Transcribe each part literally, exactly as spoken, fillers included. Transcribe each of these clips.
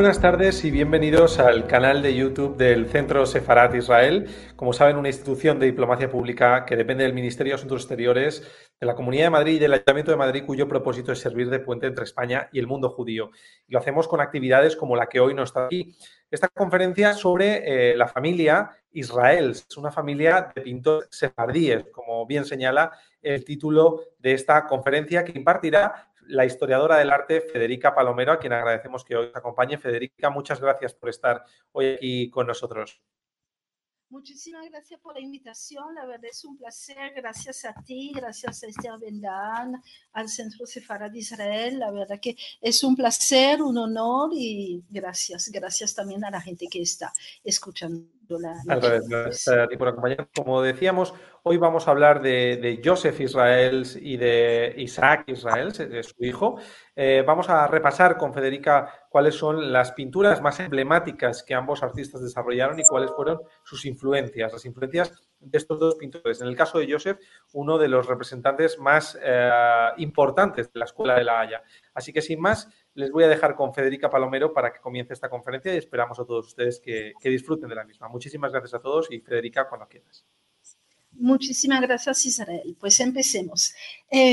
buenas tardes y bienvenidos al canal de YouTube del Centro Sefarat Israel. Como saben, una institución de diplomacia pública que depende del Ministerio de Asuntos Exteriores de la Comunidad de Madrid y del Ayuntamiento de Madrid, cuyo propósito es servir de puente entre España y el mundo judío. Y lo hacemos con actividades como la que hoy nos está aquí. Esta conferencia sobre eh, la familia Israel. Es una familia de pintores sefardíes, como bien señala el título de esta conferencia, que impartirá la historiadora del arte Federica Palomero, a quien agradecemos que hoy nos acompañe. Federica, muchas gracias por estar hoy aquí con nosotros. Muchísimas gracias por la invitación, la verdad es un placer, gracias a ti, gracias a Esther Ben-Dan, al Centro Sefarad Israel, la verdad que es un placer, un honor y gracias, gracias también a la gente que está escuchando la, la Al revés, charla. gracias a ti por acompañarnos. Como decíamos, hoy vamos a hablar de, de Joseph Israel y de Isaac Israel, de su hijo. Eh, vamos a repasar con Federica cuáles son las pinturas más emblemáticas que ambos artistas desarrollaron y cuáles fueron sus influencias, las influencias de estos dos pintores. En el caso de Joseph, uno de los representantes más eh, importantes de la Escuela de la Haya. Así que, sin más, les voy a dejar con Federica Palomero para que comience esta conferencia y esperamos a todos ustedes que, que disfruten de la misma. Muchísimas gracias a todos y Federica, cuando quieras. Muchísimas gracias, Israel. Pues empecemos. Eh,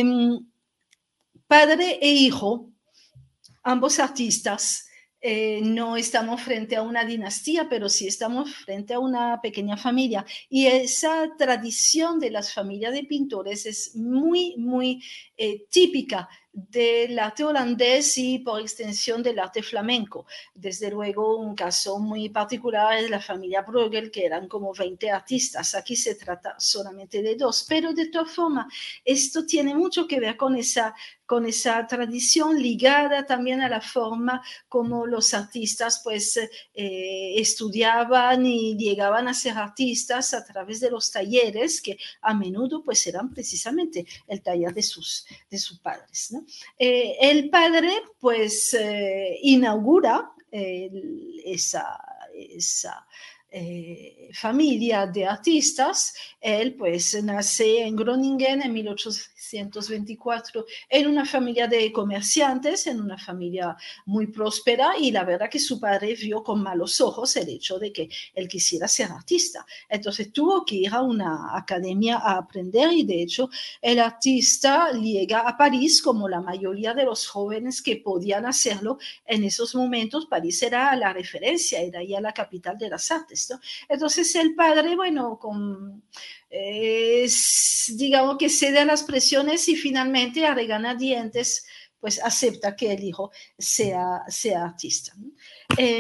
padre e hijo, ambos artistas, eh, no estamos frente a una dinastía, pero sí estamos frente a una pequeña familia. Y esa tradición de las familias de pintores es muy, muy eh, típica del arte holandés y por extensión del arte flamenco. Desde luego, un caso muy particular es la familia Bruegel, que eran como veinte artistas. Aquí se trata solamente de dos, pero de todas formas, esto tiene mucho que ver con esa con esa tradición ligada también a la forma como los artistas pues eh, estudiaban y llegaban a ser artistas a través de los talleres que a menudo pues eran precisamente el taller de sus, de sus padres, ¿no? Eh, el padre pues eh, inaugura eh, esa, esa Eh, familia de artistas. Él pues nace en Groningen en mil ochocientos veinticuatro en una familia de comerciantes, en una familia muy próspera, y la verdad que su padre vio con malos ojos el hecho de que él quisiera ser artista. Entonces tuvo que ir a una academia a aprender y de hecho el artista llega a París como la mayoría de los jóvenes que podían hacerlo en esos momentos. París era la referencia, era ya la capital de las artes, ¿no? Entonces el padre, bueno, con, eh, digamos que cede a las presiones y finalmente a regañadientes pues acepta que el hijo sea, sea artista, ¿no? Eh,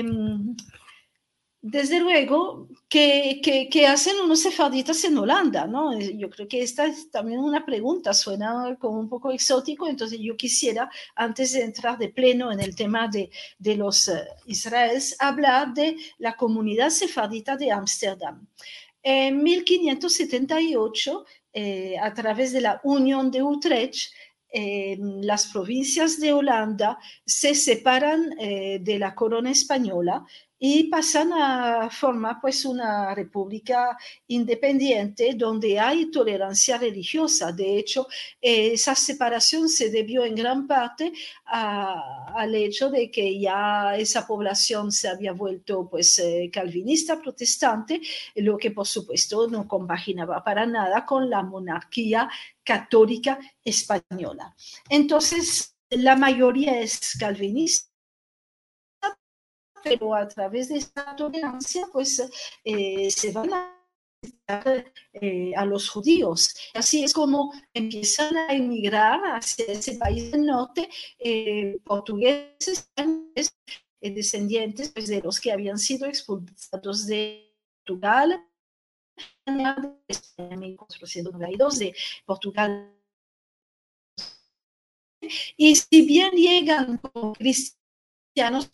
desde luego, ¿qué, qué, qué hacen unos sefarditas en Holanda, ¿no? Yo creo que esta es también una pregunta, suena como un poco exótico, entonces yo quisiera, antes de entrar de pleno en el tema de, de los uh, israelíes, hablar de la comunidad sefardita de Ámsterdam. En mil quinientos setenta y ocho, eh, a través de la Unión de Utrecht, eh, las provincias de Holanda se separan eh, de la corona española y pasan a formar pues una república independiente donde hay tolerancia religiosa. De hecho, eh, esa separación se debió en gran parte a, al hecho de que ya esa población se había vuelto pues eh, calvinista, protestante, lo que por supuesto no compaginaba para nada con la monarquía católica española. Entonces, la mayoría es calvinista, pero a través de esta tolerancia, pues eh, se van a eh, a los judíos. Así es como empiezan a emigrar hacia ese país del norte eh, portugueses, eh, descendientes pues, de los que habían sido expulsados de Portugal en mil cuatrocientos noventa y dos, de Portugal. Y si bien llegan como cristianos,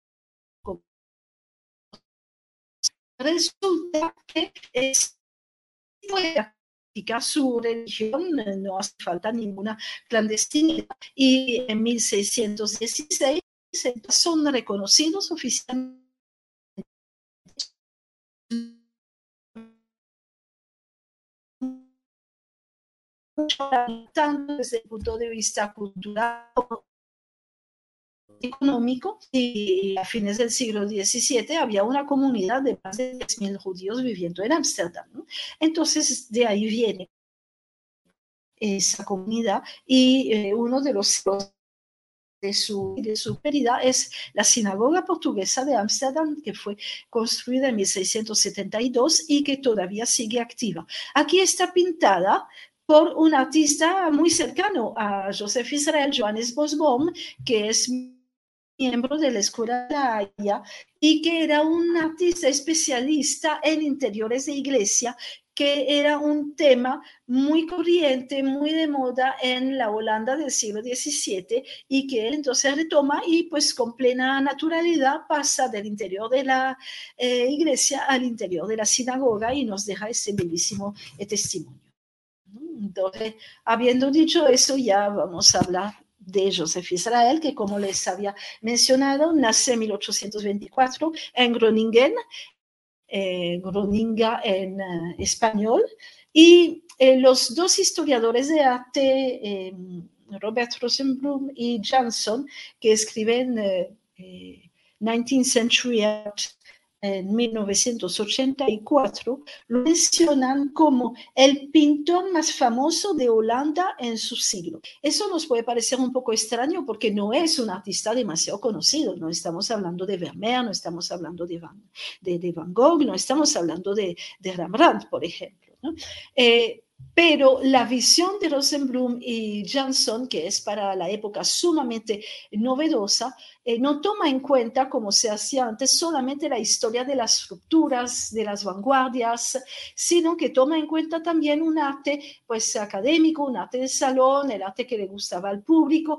resulta que es, puede practicar su religión, no hace falta ninguna clandestinidad. Y en mil seiscientos dieciséis son reconocidos oficialmente tanto desde el punto de vista cultural económico y a fines del siglo diecisiete había una comunidad de más de diez mil judíos viviendo en Ámsterdam, ¿no? Entonces, de ahí viene esa comunidad y eh, uno de los de su, de su pérdida es la sinagoga portuguesa de Ámsterdam, que fue construida en mil seiscientos setenta y dos y que todavía sigue activa. Aquí está pintada por un artista muy cercano a Joseph Israel, Johannes Bosboom, que es miembro de la Escuela de la Haya y que era un artista especialista en interiores de iglesia, que era un tema muy corriente, muy de moda en la Holanda del siglo diecisiete y que él entonces retoma y pues con plena naturalidad pasa del interior de la eh, iglesia al interior de la sinagoga y nos deja este bellísimo eh, testimonio. Entonces, habiendo dicho eso, ya vamos a hablar de Joseph Israel, que como les había mencionado, nace en mil ochocientos veinticuatro en Groningen, eh, Groninga en uh, español, y eh, los dos historiadores de arte, eh, Robert Rosenblum y Jansson, que escriben eh, eh, nineteenth Century Art en mil novecientos ochenta y cuatro, lo mencionan como el pintor más famoso de Holanda en su siglo. Eso nos puede parecer un poco extraño porque no es un artista demasiado conocido, no estamos hablando de Vermeer, no estamos hablando de Van, de, de Van Gogh, no estamos hablando de, de Rembrandt, por ejemplo, ¿no? Eh, pero la visión de Rosenblum y Jansson, que es para la época sumamente novedosa, eh, no toma en cuenta, como se hacía antes, solamente la historia de las rupturas, de las vanguardias, sino que toma en cuenta también un arte pues, académico, un arte de salón, el arte que le gustaba al público,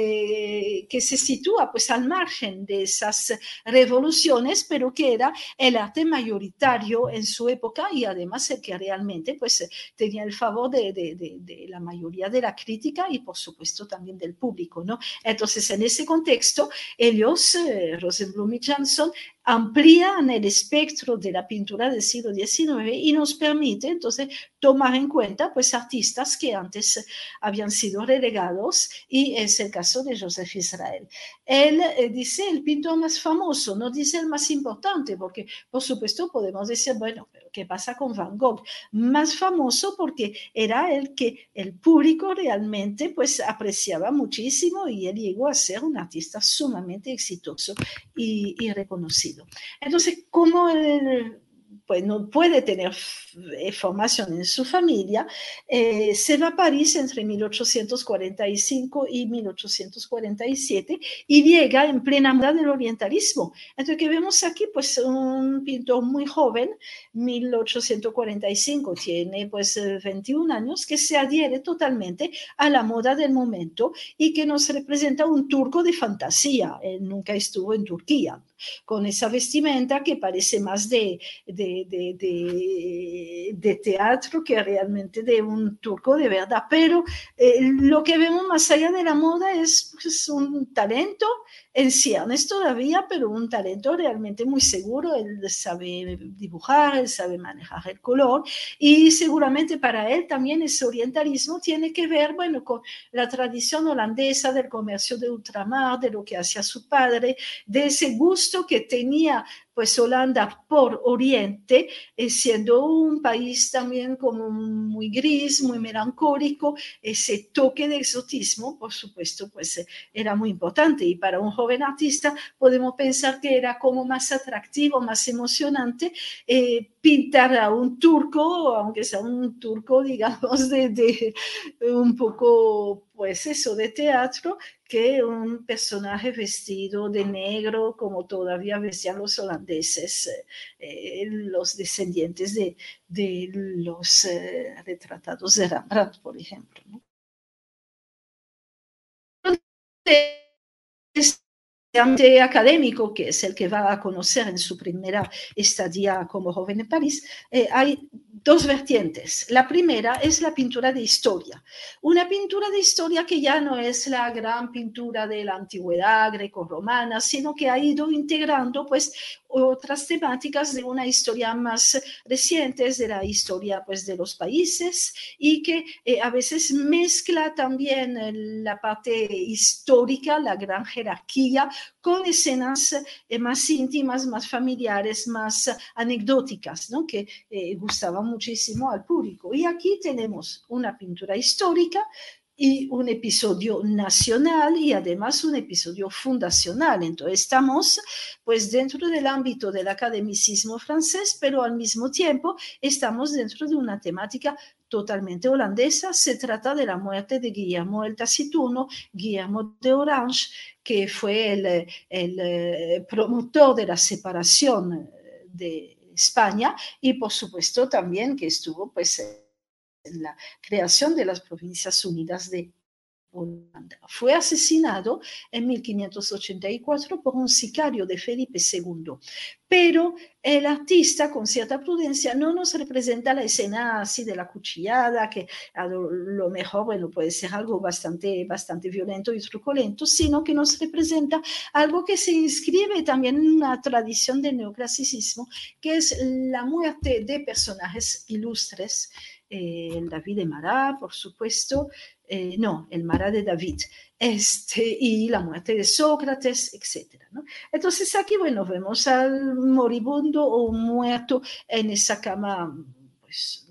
eh, que se sitúa pues, al margen de esas revoluciones, pero que era el arte mayoritario en su época y además el que realmente pues, tenía el favor de, de, de, de la mayoría de la crítica y por supuesto también del público, ¿no? Entonces, en ese contexto, ellos, eh, Rosenblum y Jansson, amplían el espectro de la pintura del siglo diecinueve y nos permite entonces tomar en cuenta pues artistas que antes habían sido relegados y es el caso de Joseph Israel. Él eh, dice el pintor más famoso, no dice el más importante, porque por supuesto podemos decir, bueno, pero ¿qué pasa con Van Gogh? Más famoso porque era el que el público realmente pues apreciaba muchísimo y él llegó a ser un artista sumamente exitoso y, y reconocido. Entonces, como él pues no puede tener formación en su familia, eh, se va a París entre mil ochocientos cuarenta y cinco y mil ochocientos cuarenta y siete y llega en plena moda del orientalismo. Entonces, que vemos aquí, pues un pintor muy joven, mil ochocientos cuarenta y cinco, tiene pues veintiún años, que se adhiere totalmente a la moda del momento y que nos representa un turco de fantasía. Él nunca estuvo en Turquía, con esa vestimenta que parece más de, de, de, de, de teatro que realmente de un turco de verdad. Pero eh, lo que vemos más allá de la moda es pues, un talento en ciernes todavía, pero un talento realmente muy seguro. Él sabe dibujar, él sabe manejar el color y seguramente para él también ese orientalismo tiene que ver, bueno, con la tradición holandesa del comercio de ultramar, de lo que hacía su padre, de ese gusto que tenía pues Holanda por Oriente, eh, siendo un país también como muy gris, muy melancólico, ese toque de exotismo, por supuesto, pues eh, era muy importante. Y para un joven artista podemos pensar que era como más atractivo, más emocionante eh, pintar a un turco, aunque sea un turco, digamos, de, de un poco, pues eso, de teatro, que un personaje vestido de negro, como todavía vestían los holandeses, eh, los descendientes de, de los eh, retratados de Rembrandt, por ejemplo, ¿no? Entonces, académico, que es el que va a conocer en su primera estadía como joven en París, eh, hay dos vertientes. La primera es la pintura de historia. Una pintura de historia que ya no es la gran pintura de la antigüedad greco-romana, sino que ha ido integrando pues otras temáticas de una historia más reciente, de la historia pues de los países, y que eh, a veces mezcla también eh, la parte histórica, la gran jerarquía, con escenas eh, más íntimas, más familiares, más anecdóticas, ¿no? Que eh, gustaban muchísimo al público. Y aquí tenemos una pintura histórica y un episodio nacional y además un episodio fundacional. Entonces estamos pues dentro del ámbito del academicismo francés, pero al mismo tiempo estamos dentro de una temática totalmente holandesa. Se trata de la muerte de Guillermo el Taciturno, Guillermo de Orange, que fue el, el promotor de la separación de España y por supuesto también que estuvo pues en la creación de las Provincias Unidas de Holanda. Fue asesinado en mil quinientos ochenta y cuatro por un sicario de Felipe segundo, pero el artista con cierta prudencia no nos representa la escena así de la cuchillada, que a lo, lo mejor bueno, puede ser algo bastante, bastante violento y truculento, sino que nos representa algo que se inscribe también en una tradición del neoclasicismo, que es la muerte de personajes ilustres, eh, el David de Marat, por supuesto, eh, no, el Marat de David, este, y la muerte de Sócrates, etcétera, ¿no? Entonces aquí, bueno, vemos al moribundo o muerto en esa cama, pues,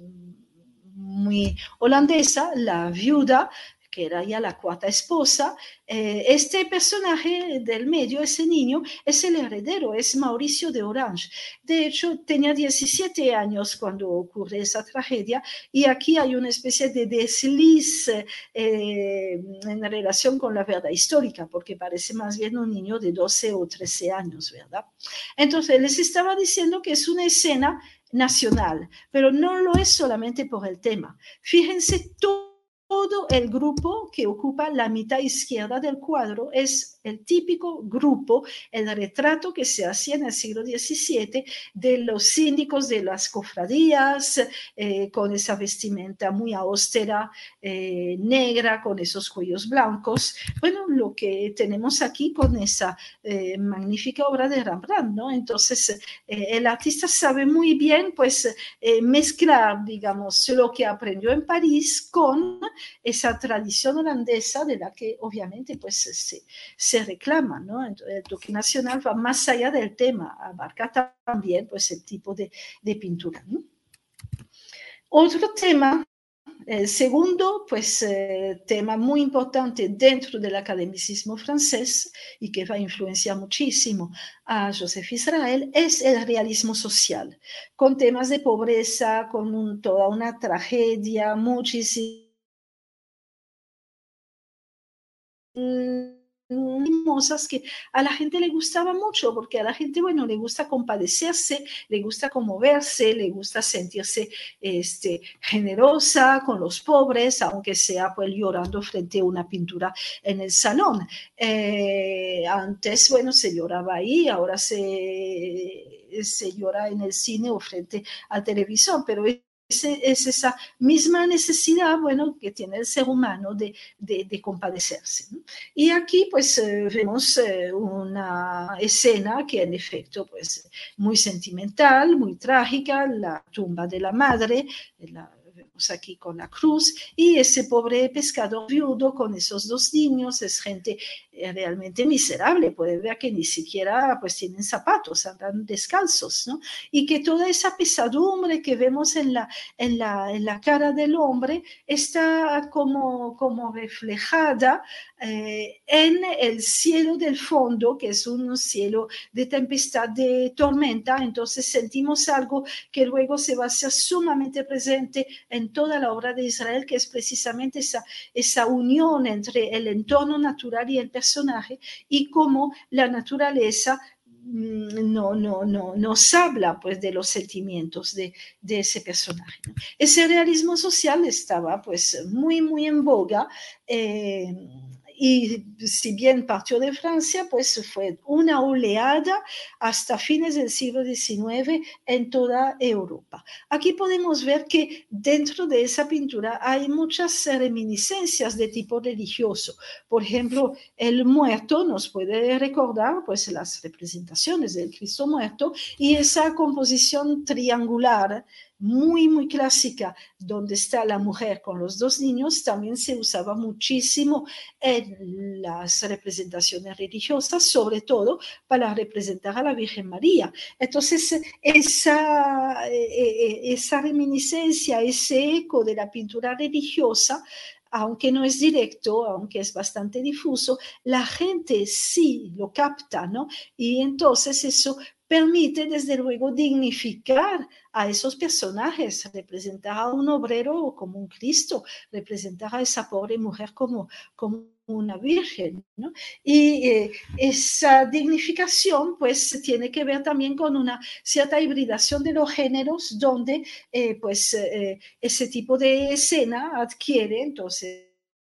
muy holandesa, la viuda, que era ya la cuarta esposa. Eh, este personaje del medio, ese niño, es el heredero, es Mauricio de Orange. De hecho, tenía diecisiete años cuando ocurre esa tragedia, y aquí hay una especie de desliz eh, en relación con la verdad histórica, porque parece más bien un niño de doce o trece años, ¿verdad? Entonces, les estaba diciendo que es una escena nacional, pero no lo es solamente por el tema. Fíjense, todo todo el grupo que ocupa la mitad izquierda del cuadro es el típico grupo, el retrato que se hacía en el siglo diecisiete de los síndicos de las cofradías, eh, con esa vestimenta muy austera, eh, negra, con esos cuellos blancos. Bueno, lo que tenemos aquí con esa eh, magnífica obra de Rembrandt, ¿no? Entonces, eh, el artista sabe muy bien, pues, eh, mezclar, digamos, lo que aprendió en París con esa tradición holandesa de la que obviamente pues se, se reclama, ¿no? Entonces, el toque nacional va más allá del tema, abarca también pues el tipo de, de pintura, ¿no? Otro tema, el segundo pues eh, tema muy importante dentro del academicismo francés y que va a influenciar muchísimo a Joseph Israel, es el realismo social, con temas de pobreza, con un, toda una tragedia, muchísimo mimosas que a la gente le gustaba mucho, porque a la gente, bueno, le gusta compadecerse, le gusta conmoverse, le gusta sentirse este, generosa con los pobres, aunque sea pues llorando frente a una pintura en el salón. Eh, antes, bueno, se lloraba ahí, ahora se, se llora en el cine o frente al televisor, pero es, es esa misma necesidad, bueno, que tiene el ser humano de, de, de compadecerse, ¿no? Y aquí pues eh, vemos eh, una escena que en efecto pues muy sentimental, muy trágica, la tumba de la madre, la vemos aquí con la cruz, y ese pobre pescador viudo con esos dos niños, es gente eh, realmente miserable, puede ver que ni siquiera pues tienen zapatos, andan descalzos, ¿no? Y que toda esa pesadumbre que vemos en la, en la, en la cara del hombre está como, como reflejada eh, en el cielo del fondo, que es un cielo de tempestad, de tormenta. Entonces sentimos algo que luego se va a hacer sumamente presente en toda la obra de Israel, que es precisamente esa, esa unión entre el entorno natural y el personaje, y cómo la naturaleza no, no, no, nos habla pues de los sentimientos de, de ese personaje, ¿no? Ese realismo social estaba pues muy, muy en boga, eh, y si bien partió de Francia, pues fue una oleada hasta fines del siglo diecinueve en toda Europa. Aquí podemos ver que dentro de esa pintura hay muchas reminiscencias de tipo religioso. Por ejemplo, el muerto nos puede recordar pues las representaciones del Cristo muerto y esa composición triangular muy, muy clásica, donde está la mujer con los dos niños, también se usaba muchísimo en las representaciones religiosas, sobre todo para representar a la Virgen María. Entonces, esa, esa reminiscencia, ese eco de la pintura religiosa, aunque no es directo, aunque es bastante difuso, la gente sí lo capta, ¿no? Y entonces eso permite, desde luego, dignificar a esos personajes, representar a un obrero como un Cristo, representar a esa pobre mujer como, como una virgen, ¿no? Y eh, esa dignificación pues tiene que ver también con una cierta hibridación de los géneros donde eh, pues eh, ese tipo de escena adquiere entonces,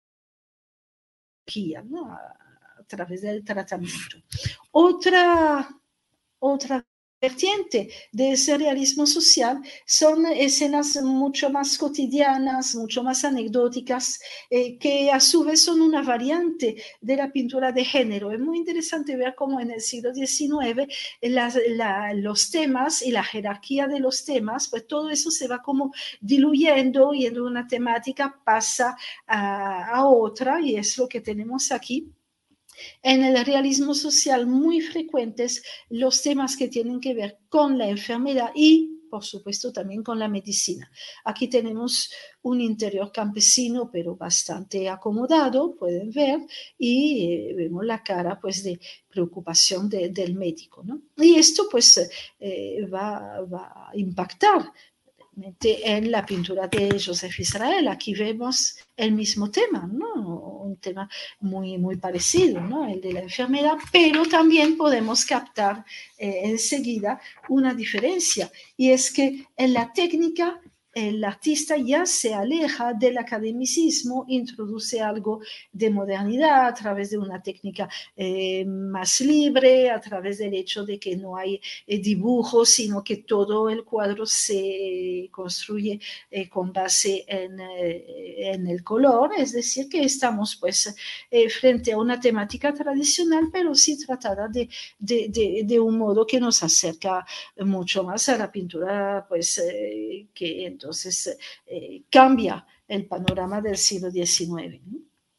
¿no? a, a través del tratamiento. Otra Otra vertiente de ese realismo social son escenas mucho más cotidianas, mucho más anecdóticas, eh, que a su vez son una variante de la pintura de género. Es muy interesante ver cómo en el siglo diecinueve la, la, los temas y la jerarquía de los temas, pues todo eso se va como diluyendo y en una temática pasa a, a otra, y es lo que tenemos aquí. En el realismo social muy frecuentes los temas que tienen que ver con la enfermedad y, por supuesto, también con la medicina. Aquí tenemos un interior campesino, pero bastante acomodado, pueden ver, y eh, vemos la cara pues, de preocupación de, del médico, ¿no? Y esto pues eh, va, va a impactar en la pintura de Joseph Israel. Aquí vemos el mismo tema, ¿no? Un tema muy, muy parecido, ¿no? El de la enfermedad, pero también podemos captar eh, enseguida una diferencia, y es que en la técnica el artista ya se aleja del academicismo, introduce algo de modernidad a través de una técnica eh, más libre, a través del hecho de que no hay eh, dibujos, sino que todo el cuadro se construye eh, con base en, eh, en el color, es decir, que estamos pues eh, frente a una temática tradicional, pero sí tratada de, de, de, de un modo que nos acerca mucho más a la pintura, pues eh, que entonces eh, cambia el panorama del siglo diecinueve, ¿no?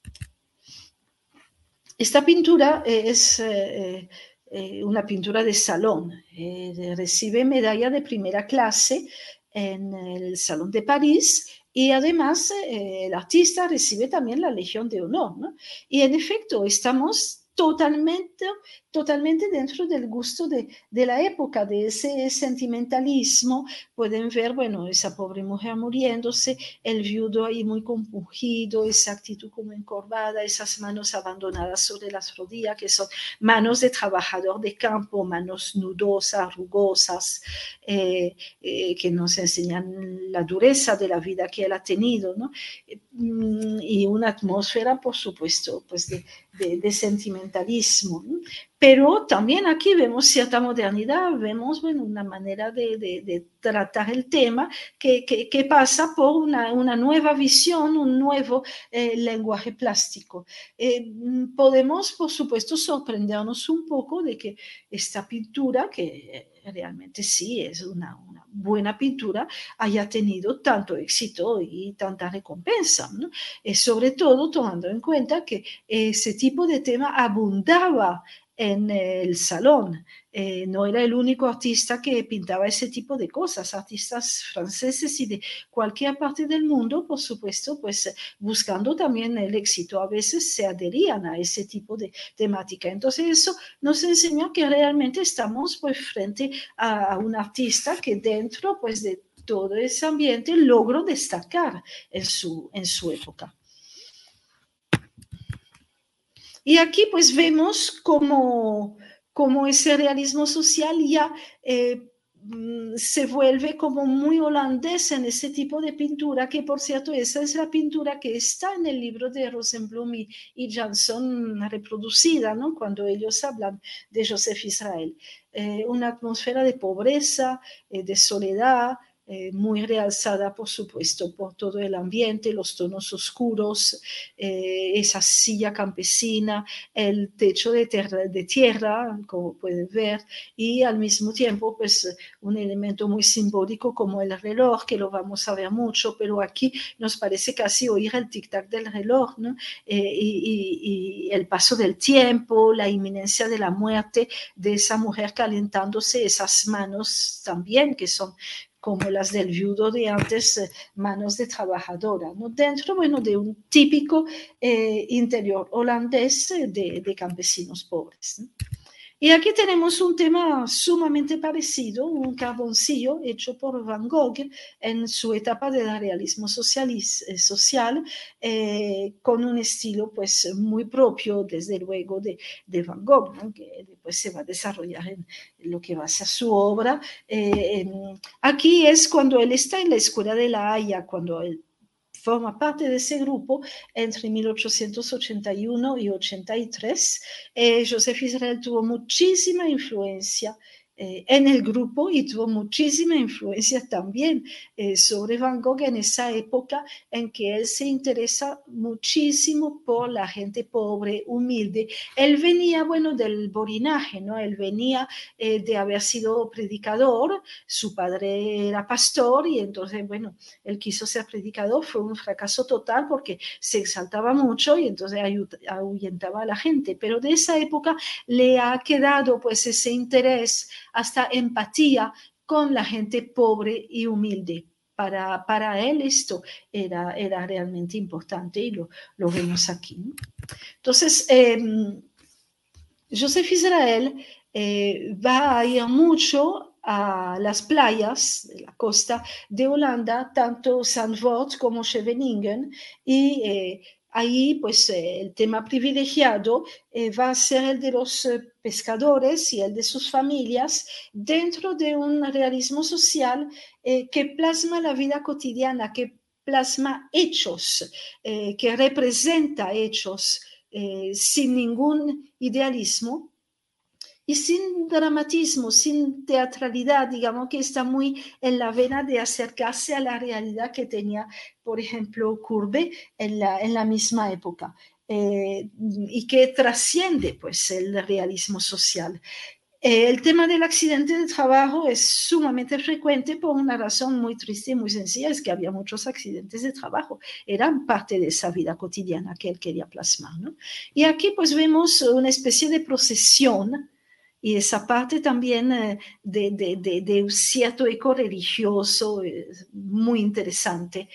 Esta pintura es eh, eh, una pintura de salón, eh, recibe medalla de primera clase en el Salón de París, y además eh, el artista recibe también la Legión de Honor, ¿no? Y en efecto estamos totalmente, totalmente dentro del gusto de, de la época, de ese sentimentalismo. Pueden ver, bueno, esa pobre mujer muriéndose, el viudo ahí muy compungido, esa actitud como encorvada, esas manos abandonadas sobre las rodillas, que son manos de trabajador de campo, manos nudosas, rugosas, eh, eh, que nos enseñan la dureza de la vida que él ha tenido, ¿no? Y una atmósfera, por supuesto, pues de, de, de sentimentalismo, ¿no? Pero también aquí vemos cierta modernidad, vemos, bueno, una manera de, de, de tratar el tema que, que, que pasa por una, una, nueva visión, un nuevo eh, lenguaje plástico. Eh, podemos, por supuesto, sorprendernos un poco de que esta pintura, que realmente sí es una, una buena pintura, haya tenido tanto éxito y tanta recompensa, ¿no? Eh, sobre todo tomando en cuenta que ese tipo de tema abundaba en el salón. Eh, no era el único artista que pintaba ese tipo de cosas. Artistas franceses y de cualquier parte del mundo, por supuesto, pues buscando también el éxito, a veces se adherían a ese tipo de temática. Entonces eso nos enseña que realmente estamos pues frente a, a un artista que dentro pues de todo ese ambiente logró destacar en su, en su época. Y aquí pues vemos cómo, cómo ese realismo social ya eh, se vuelve como muy holandés en ese tipo de pintura, que por cierto esa es la pintura que está en el libro de Rosenblum y, y Jansson reproducida, ¿no? Cuando ellos hablan de Joseph Israel. Eh, una atmósfera de pobreza, eh, de soledad, eh, muy realzada, por supuesto, por todo el ambiente, los tonos oscuros, eh, esa silla campesina, el techo de tierra, de tierra, como pueden ver, y al mismo tiempo, pues, un elemento muy simbólico como el reloj, que lo vamos a ver mucho, pero aquí nos parece casi oír el tic-tac del reloj, ¿no? Eh, y, y, y el paso del tiempo, la inminencia de la muerte de esa mujer calentándose, esas manos también que son como las del viudo de antes, eh, manos de trabajadora, ¿no? Dentro, bueno, de un típico eh, interior holandés de, de campesinos pobres, ¿no? Y aquí tenemos un tema sumamente parecido, un carboncillo hecho por Van Gogh en su etapa del realismo socialis, eh, social, eh, con un estilo pues muy propio, desde luego, de, de Van Gogh, ¿no? Que después se va a desarrollar en, en lo que va a ser su obra. Eh, en, aquí es cuando él está en la Escuela de La Haya, cuando él forma parte de ese grupo entre mil ochocientos ochenta y uno y ochenta y tres. Eh, Joseph Israel tuvo muchísima influencia eh, en el grupo y tuvo muchísima influencia también eh, sobre Van Gogh en esa época en que él se interesa muchísimo por la gente pobre, humilde. Él venía, bueno, del borinaje, ¿no? Él venía eh, de haber sido predicador, su padre era pastor y entonces, bueno, él quiso ser predicador, fue un fracaso total porque se exaltaba mucho y entonces ahuyentaba a la gente, pero de esa época le ha quedado pues ese interés, hasta empatía con la gente pobre y humilde. Para, para él esto era, era realmente importante y lo, lo vemos aquí, ¿no? Entonces, eh, Joseph Israel eh, va a ir mucho a las playas de la costa de Holanda, tanto Zandvoort como Scheveningen, y eh, ahí pues eh, el tema privilegiado eh, va a ser el de los eh, pescadores y el de sus familias dentro de un realismo social eh, que plasma la vida cotidiana, que plasma hechos, eh, que representa hechos eh, sin ningún idealismo y sin dramatismo, sin teatralidad, digamos que está muy en la vena de acercarse a la realidad que tenía, por ejemplo, Courbet en la, en la misma época, eh, y que trasciende pues el realismo social. Eh, el tema del accidente de trabajo es sumamente frecuente por una razón muy triste y muy sencilla, es que había muchos accidentes de trabajo, eran parte de esa vida cotidiana que él quería plasmar, ¿no? Y aquí pues vemos una especie de procesión y esa parte también eh, de, de, de, de, un cierto eco religioso eh, muy interesante,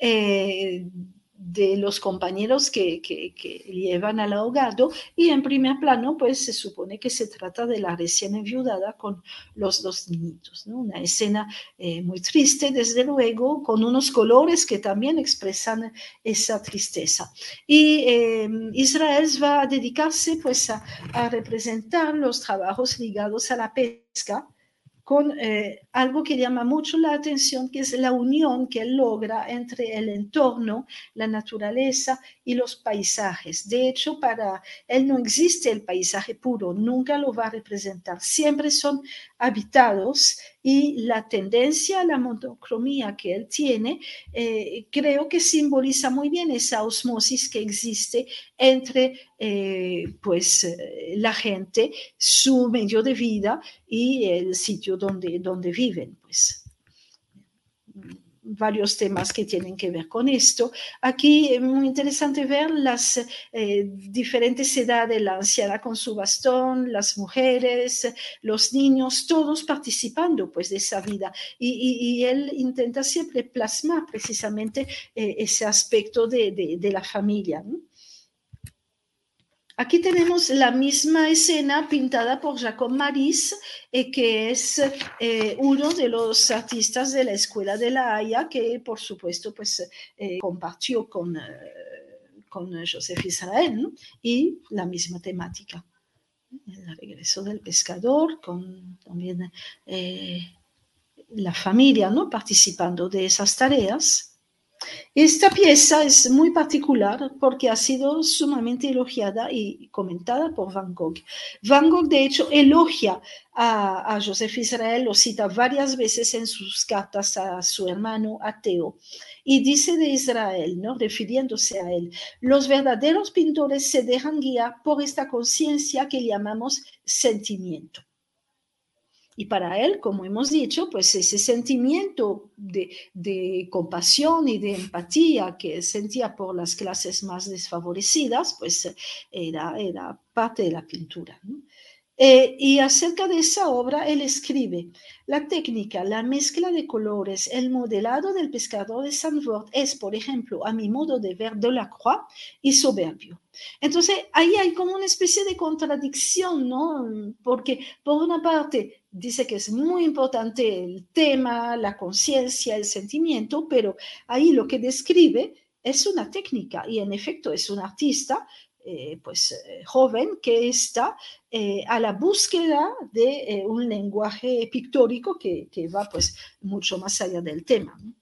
eh, de los compañeros que, que, que, llevan al ahogado, y en primer plano pues se supone que se trata de la recién enviudada con los dos niñitos, ¿no? Una escena eh, muy triste, desde luego, con unos colores que también expresan esa tristeza. Y eh, Israel va a dedicarse pues a, a representar los trabajos ligados a la pesca, con eh, algo que llama mucho la atención, que es la unión que él logra entre el entorno, la naturaleza y los paisajes. De hecho, para él no existe el paisaje puro, nunca lo va a representar, siempre son habitados, y la tendencia a la monocromía que él tiene, eh, creo que simboliza muy bien esa osmosis que existe entre eh, pues, eh, la gente, su medio de vida y el sitio donde, donde viven, pues. Varios temas que tienen que ver con esto. Aquí es muy interesante ver las eh, diferentes edades, la anciana con su bastón, las mujeres, los niños, todos participando pues de esa vida, y, y, y él intenta siempre plasmar precisamente eh, ese aspecto de, de, de la familia, ¿no? Aquí tenemos la misma escena pintada por Jacob Maris, eh, que es eh, uno de los artistas de la Escuela de La Haya, que por supuesto pues, eh, compartió con, eh, con Joseph Israel, ¿no? Y la misma temática. El regreso del pescador, con también... Eh, la familia, ¿no?, participando de esas tareas. Esta pieza es muy particular porque ha sido sumamente elogiada y comentada por Van Gogh. Van Gogh, de hecho, elogia a, a Joseph Israel, lo cita varias veces en sus cartas a su hermano, a Theo, y dice de Israel, ¿no?, refiriéndose a él: los verdaderos pintores se dejan guiar por esta conciencia que llamamos sentimiento. Y para él, como hemos dicho, pues ese sentimiento de, de compasión y de empatía que sentía por las clases más desfavorecidas, pues era, era parte de la pintura, ¿no? Eh, y acerca de esa obra, él escribe: la técnica, la mezcla de colores, el modelado del pescador de Saint-Worth es, por ejemplo, a mi modo de ver, Delacroix y soberbio. Entonces, ahí hay como una especie de contradicción, ¿no? Porque, por una parte, dice que es muy importante el tema, la conciencia, el sentimiento, pero ahí lo que describe es una técnica y, en efecto, es un artista Eh, pues eh, joven que está eh, a la búsqueda de eh, un lenguaje pictórico que, que va pues mucho más allá del tema, ¿no?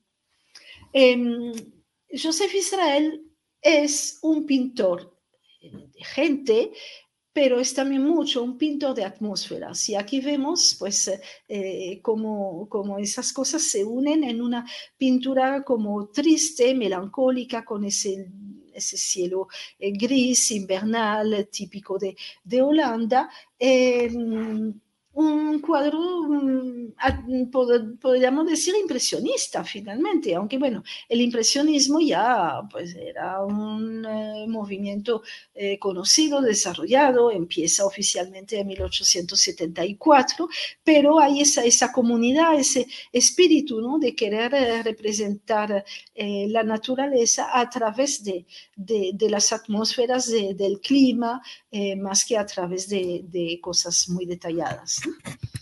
Eh, Joseph Israel es un pintor de gente, pero es también mucho un pintor de atmósferas. Y aquí vemos pues eh, cómo, cómo esas cosas se unen en una pintura como triste, melancólica, con ese, ese cielo eh, gris, invernal, típico de, de Holanda. Eh, un cuadro, um, pod, podríamos decir, impresionista finalmente, aunque bueno, el impresionismo ya pues era un eh, movimiento eh, conocido, desarrollado, empieza oficialmente en mil ochocientos setenta y cuatro, pero hay esa, esa comunidad, ese espíritu, ¿no?, de querer eh, representar eh, la naturaleza a través de, de, de las atmósferas de, del clima, eh, más que a través de, de cosas muy detalladas, ¿no?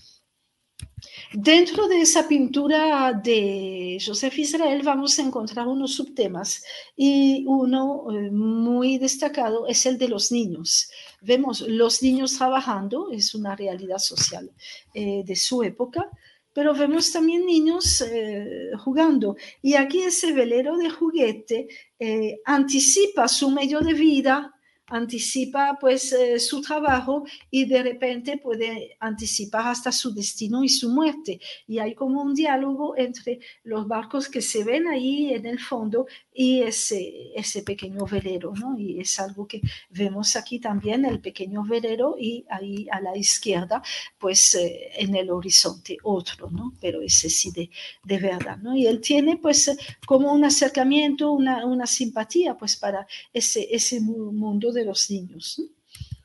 Dentro de esa pintura de Joseph Israel vamos a encontrar unos subtemas y uno eh, muy destacado es el de los niños. Vemos los niños trabajando, es una realidad social eh, de su época, pero vemos también niños eh, jugando. Y aquí ese velero de juguete eh, anticipa su medio de vida, anticipa pues eh, su trabajo y de repente puede anticipar hasta su destino y su muerte. Y hay como un diálogo entre los barcos que se ven ahí en el fondo y ese, ese pequeño velero, ¿no? Y es algo que vemos aquí también, el pequeño velero, y ahí a la izquierda, pues eh, en el horizonte otro, ¿no? Pero ese sí de, de verdad, ¿no? Y él tiene pues como un acercamiento, una, una simpatía pues para ese, ese mundo de los niños, ¿no?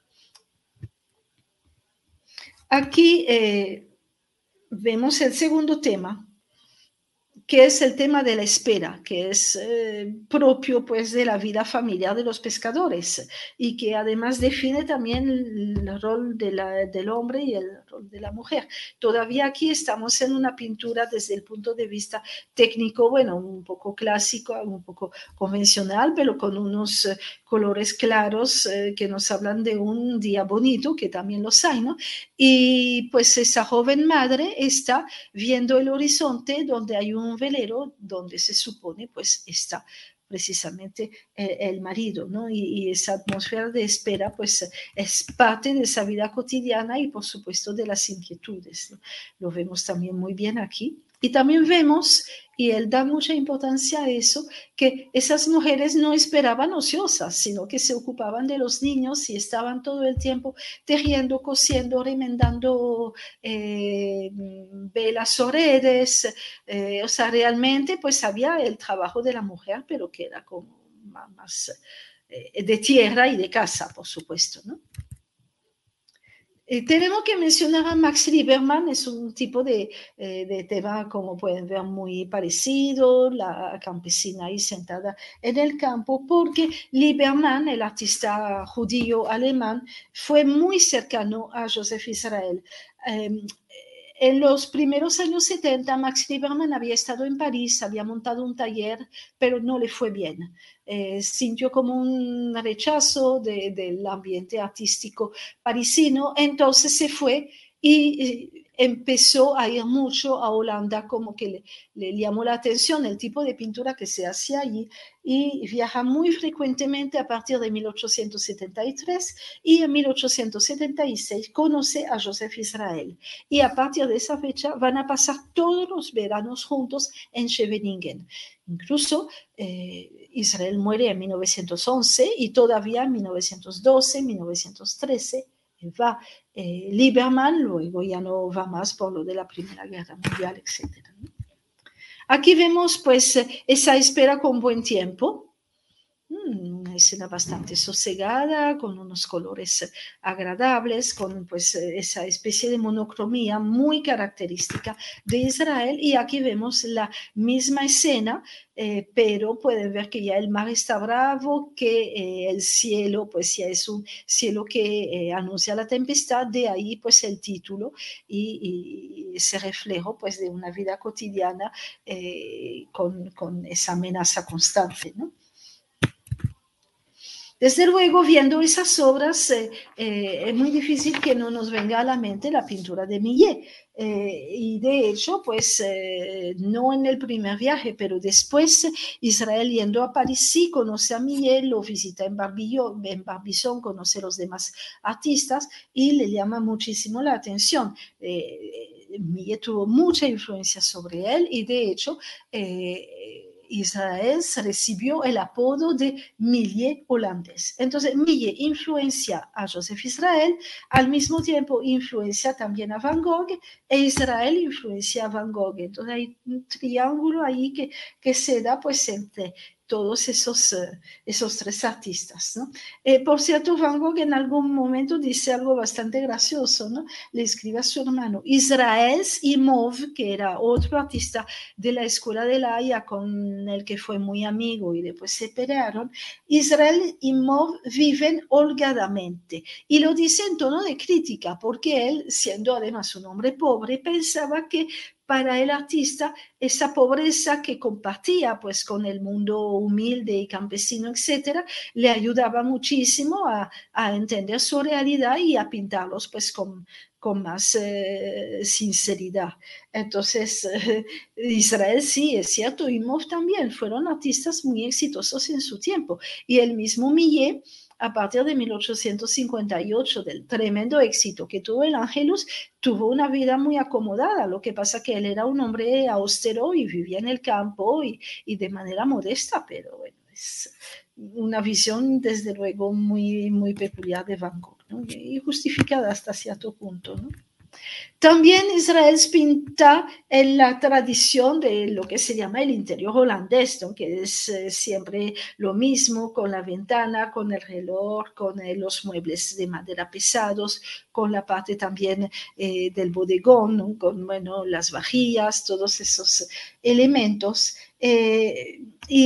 Aquí eh, vemos el segundo tema, que es el tema de la espera, que es eh, propio pues de la vida familiar de los pescadores y que además define también el rol de la, del hombre y el rol de la mujer. Todavía aquí estamos en una pintura desde el punto de vista técnico, bueno, un poco clásico, un poco convencional, pero con unos eh, colores claros eh, que nos hablan de un día bonito, que también los hay, ¿no? Y pues esa joven madre está viendo el horizonte donde hay un velero donde se supone pues está precisamente el, el marido, ¿no? Y, y esa atmósfera de espera pues es parte de esa vida cotidiana y por supuesto de las inquietudes, ¿no? Lo vemos también muy bien aquí. Y también vemos, y él da mucha importancia a eso, que esas mujeres no esperaban ociosas, sino que se ocupaban de los niños y estaban todo el tiempo tejiendo, cosiendo, remendando eh, velas o redes. Eh, o sea, realmente pues había el trabajo de la mujer, pero que era como más eh, de tierra y de casa, por supuesto, ¿no? Eh, tenemos que mencionar a Max Liebermann, es un tipo de, eh, de tema, como pueden ver, muy parecido, la campesina ahí sentada en el campo, porque Liebermann, el artista judío alemán, fue muy cercano a Joseph Israel. Eh, en los primeros años setenta, Max Liebermann había estado en París, había montado un taller, pero no le fue bien. Eh, sintió como un rechazo de, del ambiente artístico parisino, entonces se fue y empezó a ir mucho a Holanda, como que le, le llamó la atención el tipo de pintura que se hacía allí, y viaja muy frecuentemente a partir de mil ochocientos setenta y tres, y en mil ochocientos setenta y seis conoce a Joseph Israel, y a partir de esa fecha van a pasar todos los veranos juntos en Scheveningen. Incluso eh, Israel muere en mil novecientos once y todavía en mil novecientos doce, mil novecientos trece va eh, Lieberman, luego ya no va más por lo de la Primera Guerra Mundial, etcétera. Aquí vemos pues esa espera con buen tiempo, una escena bastante sosegada, con unos colores agradables, con pues esa especie de monocromía muy característica de Israel. Y aquí vemos la misma escena, eh, pero pueden ver que ya el mar está bravo, que eh, el cielo pues ya es un cielo que eh, anuncia la tempestad, de ahí pues el título y, y ese reflejo pues de una vida cotidiana eh, con, con esa amenaza constante, ¿no? Desde luego, viendo esas obras, eh, eh, es muy difícil que no nos venga a la mente la pintura de Millet. Eh, y de hecho, pues eh, no en el primer viaje, pero después Israel yendo a París sí conoce a Millet, lo visita en, Barbillon, en Barbizon, conoce a los demás artistas y le llama muchísimo la atención. Eh, Millet tuvo mucha influencia sobre él y de hecho eh, Israel recibió el apodo de Millet holandés. Entonces, Millet influencia a Joseph Israel, al mismo tiempo influencia también a Van Gogh, e Israel influencia a Van Gogh. Entonces, hay un triángulo ahí que, que se da pues entre todos esos, uh, esos tres artistas, ¿no? Eh, por cierto, Van Gogh en algún momento dice algo bastante gracioso, ¿no? Le escribe a su hermano, Israel y Mauve, que era otro artista de la Escuela de La Haya con el que fue muy amigo y después se pelearon, Israel y Mauve viven holgadamente. Y lo dice en tono de crítica, porque él, siendo además un hombre pobre, pensaba que para el artista esa pobreza que compartía pues con el mundo humilde y campesino, etcétera, le ayudaba muchísimo a, a entender su realidad y a pintarlos pues con, con más eh, sinceridad. Entonces, eh, Israel sí, es cierto, y Mauve también fueron artistas muy exitosos en su tiempo. Y el mismo Millet, a partir de mil ochocientos cincuenta y ocho, del tremendo éxito que tuvo el Ángelus, tuvo una vida muy acomodada. Lo que pasa que él era un hombre austero y vivía en el campo y, y de manera modesta, pero bueno, es una visión desde luego muy, muy peculiar de Van Gogh, ¿no? Y justificada hasta cierto punto, ¿no? También Israel pinta en la tradición de lo que se llama el interior holandés, ¿no? Que es eh, siempre lo mismo, con la ventana, con el reloj, con eh, los muebles de madera pesados, con la parte también eh, del bodegón, ¿no? Con bueno, las vajillas, todos esos elementos. Eh,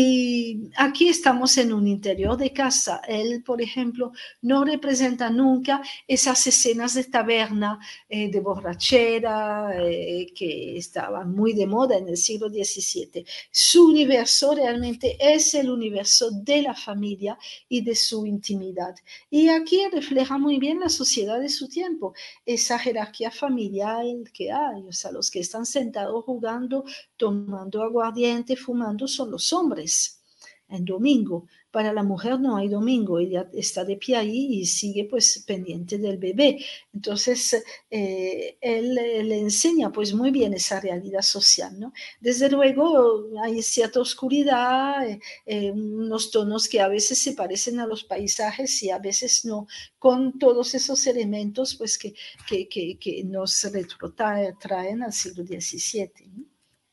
y aquí estamos en un interior de casa. Él, por ejemplo, no representa nunca esas escenas de taberna, eh, de borrachera, eh, que estaban muy de moda en el siglo diecisiete. Su universo realmente es el universo de la familia y de su intimidad. Y aquí refleja muy bien la sociedad de su tiempo, esa jerarquía familiar que hay, o sea, los que están sentados jugando, tomando aguardiente, fumando, son los hombres en domingo. Para la mujer no hay domingo, ella está de pie ahí y sigue pues pendiente del bebé. Entonces, eh, él eh, le enseña pues muy bien esa realidad social, ¿no? Desde luego hay cierta oscuridad, eh, eh, unos tonos que a veces se parecen a los paisajes y a veces no, con todos esos elementos pues que, que, que, que nos retrotraen al siglo diecisiete, ¿no?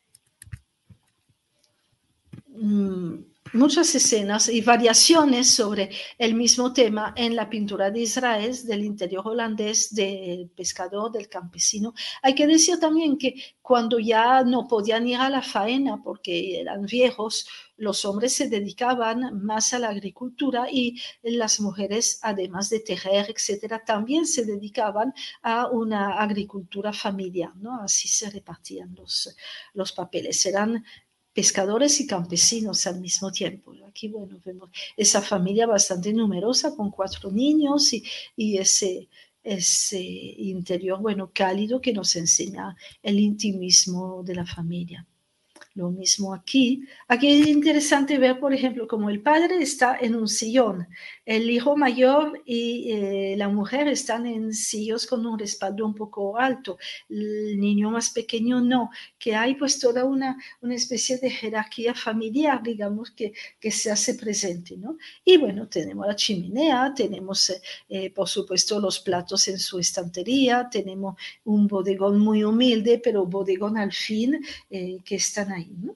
Muchas escenas y variaciones sobre el mismo tema en la pintura de Israel, del interior holandés, del pescador, del campesino. Hay que decir también que cuando ya no podían ir a la faena porque eran viejos, los hombres se dedicaban más a la agricultura y las mujeres, además de tejer, etcétera, también se dedicaban a una agricultura familiar, ¿no? Así se repartían los, los papeles. Eran pescadores y campesinos al mismo tiempo. Aquí, bueno, vemos esa familia bastante numerosa con cuatro niños y, y ese, ese interior, bueno, cálido que nos enseña el intimismo de la familia. Lo mismo aquí. Aquí es interesante ver, por ejemplo, como el padre está en un sillón, el hijo mayor y eh, la mujer están en sillos con un respaldo un poco alto, el niño más pequeño no, que hay pues toda una, una especie de jerarquía familiar, digamos, que, que se hace presente, ¿no? Y bueno, tenemos la chimenea, tenemos, eh, por supuesto, los platos en su estantería, tenemos un bodegón muy humilde, pero bodegón al fin, eh, que están ahí, ¿no?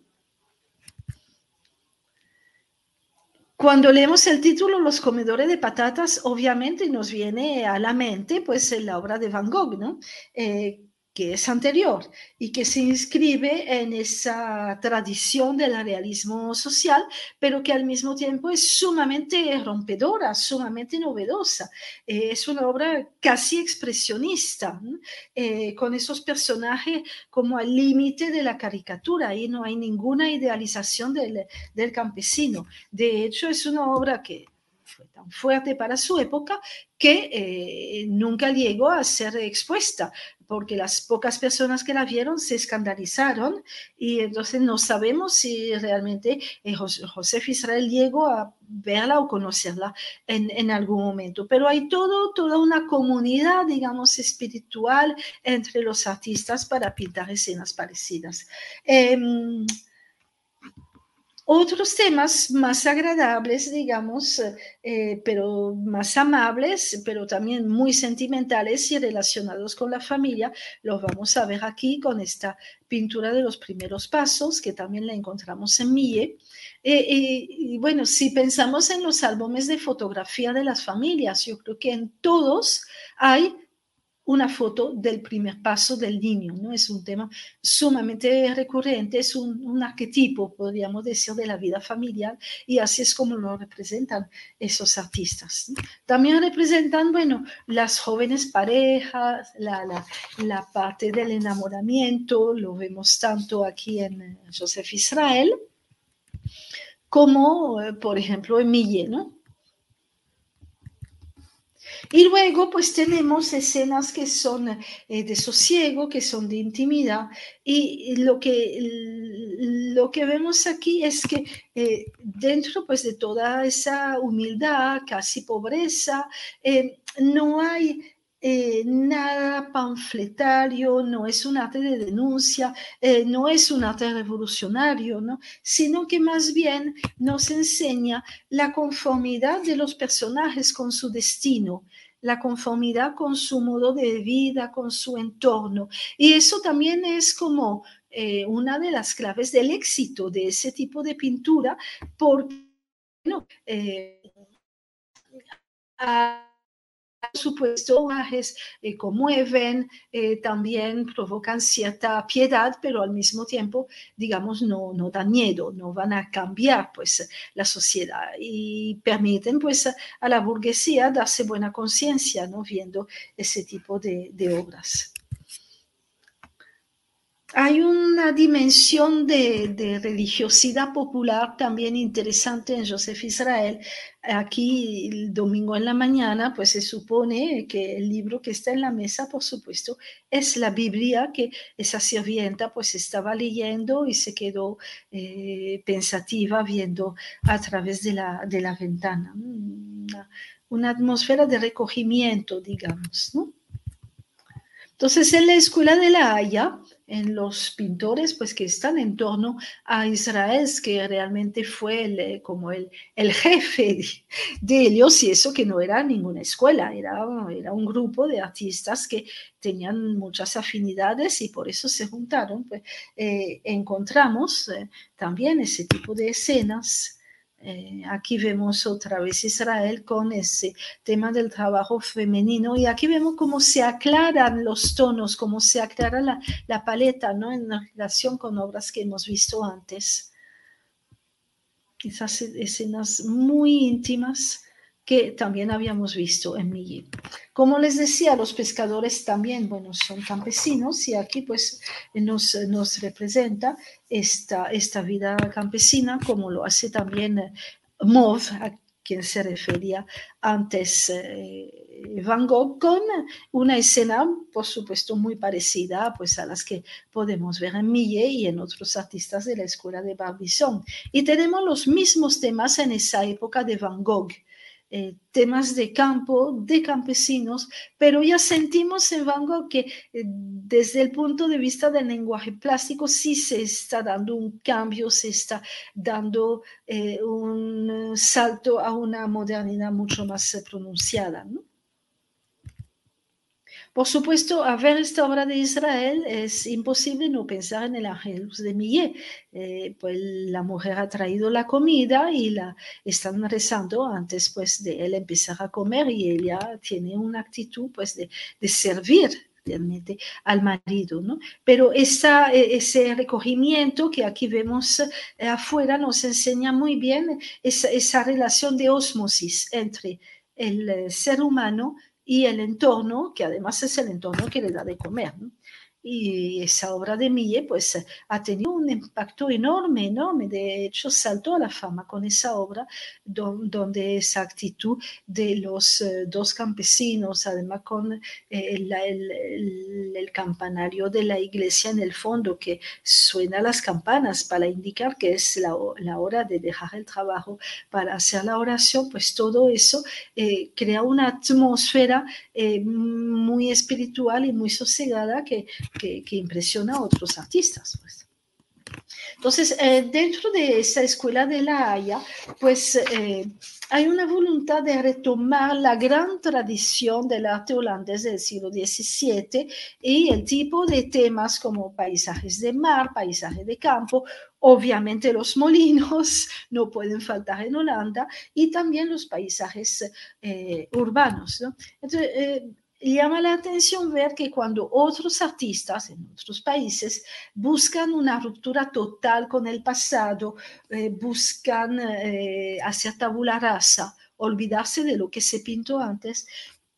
Cuando leemos el título Los comedores de patatas, obviamente nos viene a la mente pues la obra de Van Gogh, ¿no? Eh, que es anterior y que se inscribe en esa tradición del realismo social, pero que al mismo tiempo es sumamente rompedora, sumamente novedosa. Eh, es una obra casi expresionista, ¿no? Eh, con esos personajes como al límite de la caricatura. Ahí no hay ninguna idealización del, del campesino. De hecho, es una obra que fue tan fuerte para su época que eh, nunca llegó a ser expuesta, porque las pocas personas que la vieron se escandalizaron y entonces no sabemos si realmente eh, Josef Israel llegó a verla o conocerla en, en algún momento. Pero hay todo, toda una comunidad, digamos, espiritual entre los artistas para pintar escenas parecidas. Eh, Otros temas más agradables, digamos, eh, pero más amables, pero también muy sentimentales y relacionados con la familia, los vamos a ver aquí con esta pintura de los primeros pasos, que también la encontramos en Millet. Eh, y, y bueno, si pensamos en los álbumes de fotografía de las familias, yo creo que en todos hay una foto del primer paso del niño, ¿no? Es un tema sumamente recurrente, es un, un arquetipo, podríamos decir, de la vida familiar, y así es como lo representan esos artistas, ¿no? También representan, bueno, las jóvenes parejas, la, la, la parte del enamoramiento, lo vemos tanto aquí en Josef Israel, como, eh, por ejemplo, en Millet, ¿no? Y luego, pues tenemos escenas que son eh, de sosiego, que son de intimidad, y lo que, lo que vemos aquí es que eh, dentro pues, de toda esa humildad, casi pobreza, eh, no hay eh, nada panfletario, no es un arte de denuncia, eh, no es un arte revolucionario, ¿no? Sino que más bien nos enseña la conformidad de los personajes con su destino, la conformidad con su modo de vida, con su entorno. Y eso también es como eh, una de las claves del éxito de ese tipo de pintura, porque, bueno, eh, a, por supuesto, eh, conmueven, eh, también provocan cierta piedad, pero al mismo tiempo, digamos, no, no dan miedo, no van a cambiar pues, la sociedad y permiten pues, a, a la burguesía darse buena conciencia, ¿no? Viendo ese tipo de, de obras. Hay una dimensión de, de, religiosidad popular también interesante en Josef Israel. Aquí el domingo en la mañana, pues se supone que el libro que está en la mesa, por supuesto, es la Biblia que esa sirvienta pues estaba leyendo y se quedó eh, pensativa viendo a través de la, de la ventana. Una, una atmósfera de recogimiento, digamos, ¿no? Entonces, en la escuela de La Haya, en los pintores pues, que están en torno a Israel, que realmente fue el, como el, el jefe de, de ellos, y eso que no era ninguna escuela, era, era un grupo de artistas que tenían muchas afinidades y por eso se juntaron, pues, eh, encontramos eh, también ese tipo de escenas. Eh, aquí vemos otra vez Israel con ese tema del trabajo femenino y aquí vemos cómo se aclaran los tonos, cómo se aclara la, la paleta, ¿no? En relación con obras que hemos visto antes. Esas escenas muy íntimas que también habíamos visto en Millet. Como les decía, los pescadores también, bueno, son campesinos y aquí pues nos, nos representa esta, esta vida campesina como lo hace también Mauve, quien se refería antes eh, Van Gogh, con una escena, por supuesto, muy parecida pues, a las que podemos ver en Millet y en otros artistas de la escuela de Barbizon. Y tenemos los mismos temas en esa época de Van Gogh. Eh, temas de campo, de campesinos, pero ya sentimos en Van Gogh que eh, desde el punto de vista del lenguaje plástico sí se está dando un cambio, se está dando eh, un salto a una modernidad mucho más eh, pronunciada, ¿no? Por supuesto, a ver esta obra de Israel es imposible no pensar en el Angelus de Millet. Eh, pues la mujer ha traído la comida y la están rezando antes pues, de él empezar a comer y ella tiene una actitud pues, de, de servir realmente al marido, ¿no? Pero esa, ese recogimiento que aquí vemos eh, afuera nos enseña muy bien esa, esa relación de ósmosis entre el eh, ser humano y el entorno, que además es el entorno que le da de comer, ¿no? Y esa obra de Millet pues ha tenido un impacto enorme, enorme. De hecho, saltó a la fama con esa obra don, donde esa actitud de los eh, dos campesinos, además con eh, el, el, el, el campanario de la iglesia en el fondo, que suena las campanas para indicar que es la, la hora de dejar el trabajo para hacer la oración, pues todo eso eh, crea una atmósfera eh, muy espiritual y muy sosegada que Que, que impresiona a otros artistas. Pues. Entonces, eh, dentro de esa escuela de La Haya, pues eh, hay una voluntad de retomar la gran tradición del arte holandés del siglo diecisiete y el tipo de temas como paisajes de mar, paisajes de campo, obviamente los molinos no pueden faltar en Holanda y también los paisajes eh, urbanos, ¿no? Entonces, eh, llama la atención ver que cuando otros artistas en otros países buscan una ruptura total con el pasado, eh, buscan eh, hacer tabula rasa, olvidarse de lo que se pintó antes,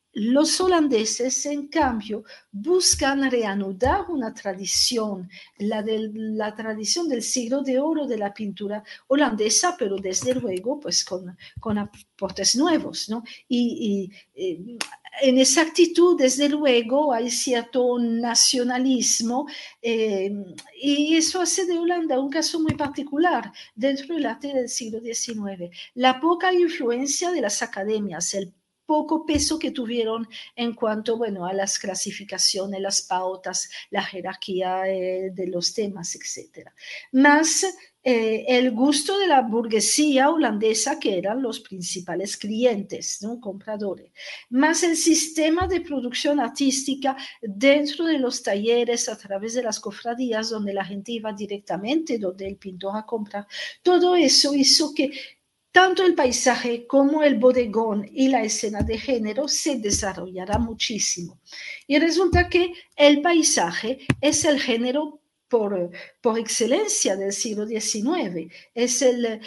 los holandeses, en cambio, buscan reanudar una tradición, la, de, la tradición del siglo de oro de la pintura holandesa, pero desde luego pues con, con aportes nuevos, ¿no? Y, y eh, en esa actitud, desde luego, hay cierto nacionalismo eh, y eso hace de Holanda un caso muy particular dentro del arte del siglo diecinueve. La poca influencia de las academias, el poco peso que tuvieron en cuanto, bueno, a las clasificaciones, las pautas, la jerarquía eh, de los temas, etcétera. Más eh, el gusto de la burguesía holandesa, que eran los principales clientes, ¿no? Compradores. Más el sistema de producción artística dentro de los talleres, a través de las cofradías, donde la gente iba directamente, donde el pintor a comprar. Todo eso hizo que tanto el paisaje como el bodegón y la escena de género se desarrollará muchísimo. Y resulta que el paisaje es el género por, por excelencia del siglo diecinueve. Es, el,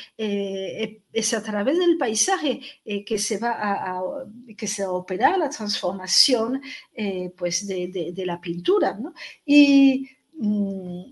eh, es a través del paisaje eh, que, se va a, a, que se va a operar la transformación eh, pues de, de, de, la pintura, ¿no? Y mmm,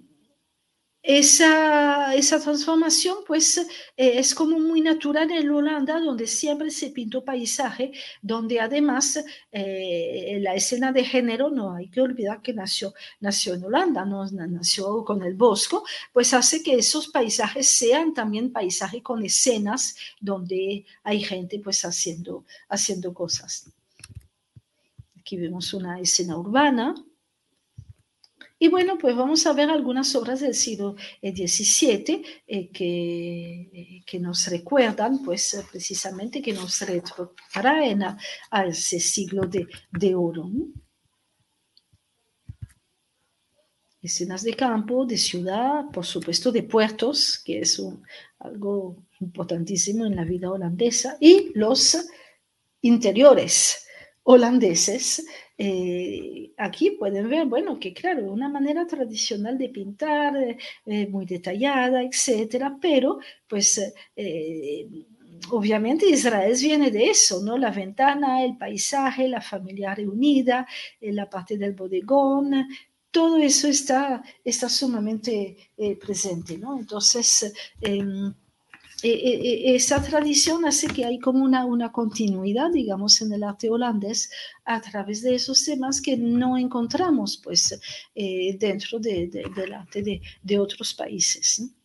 Esa, esa transformación pues eh, es como muy natural en Holanda, donde siempre se pintó paisaje, donde además eh, la escena de género, no hay que olvidar que nació, nació en Holanda, no nació con el Bosco, pues hace que esos paisajes sean también paisajes con escenas donde hay gente pues haciendo, haciendo cosas. Aquí vemos una escena urbana. Y bueno, pues vamos a ver algunas obras del siglo diecisiete eh, que, eh, que nos recuerdan, pues precisamente que nos retrotraen a, a ese siglo de, de oro, ¿no? Escenas de campo, de ciudad, por supuesto de puertos, que es un, algo importantísimo en la vida holandesa, y los interiores holandeses. Eh, aquí pueden ver, bueno, que claro, una manera tradicional de pintar, eh, muy detallada, etcétera, pero pues eh, obviamente Israel viene de eso, ¿no? La ventana, el paisaje, la familia reunida, eh, la parte del bodegón, todo eso está, está sumamente eh, presente, ¿no? Entonces, eh, eh, esa tradición hace que hay como una, una continuidad, digamos, en el arte holandés a través de esos temas que no encontramos, pues, eh, dentro de, de, del arte de, de otros países, ¿no?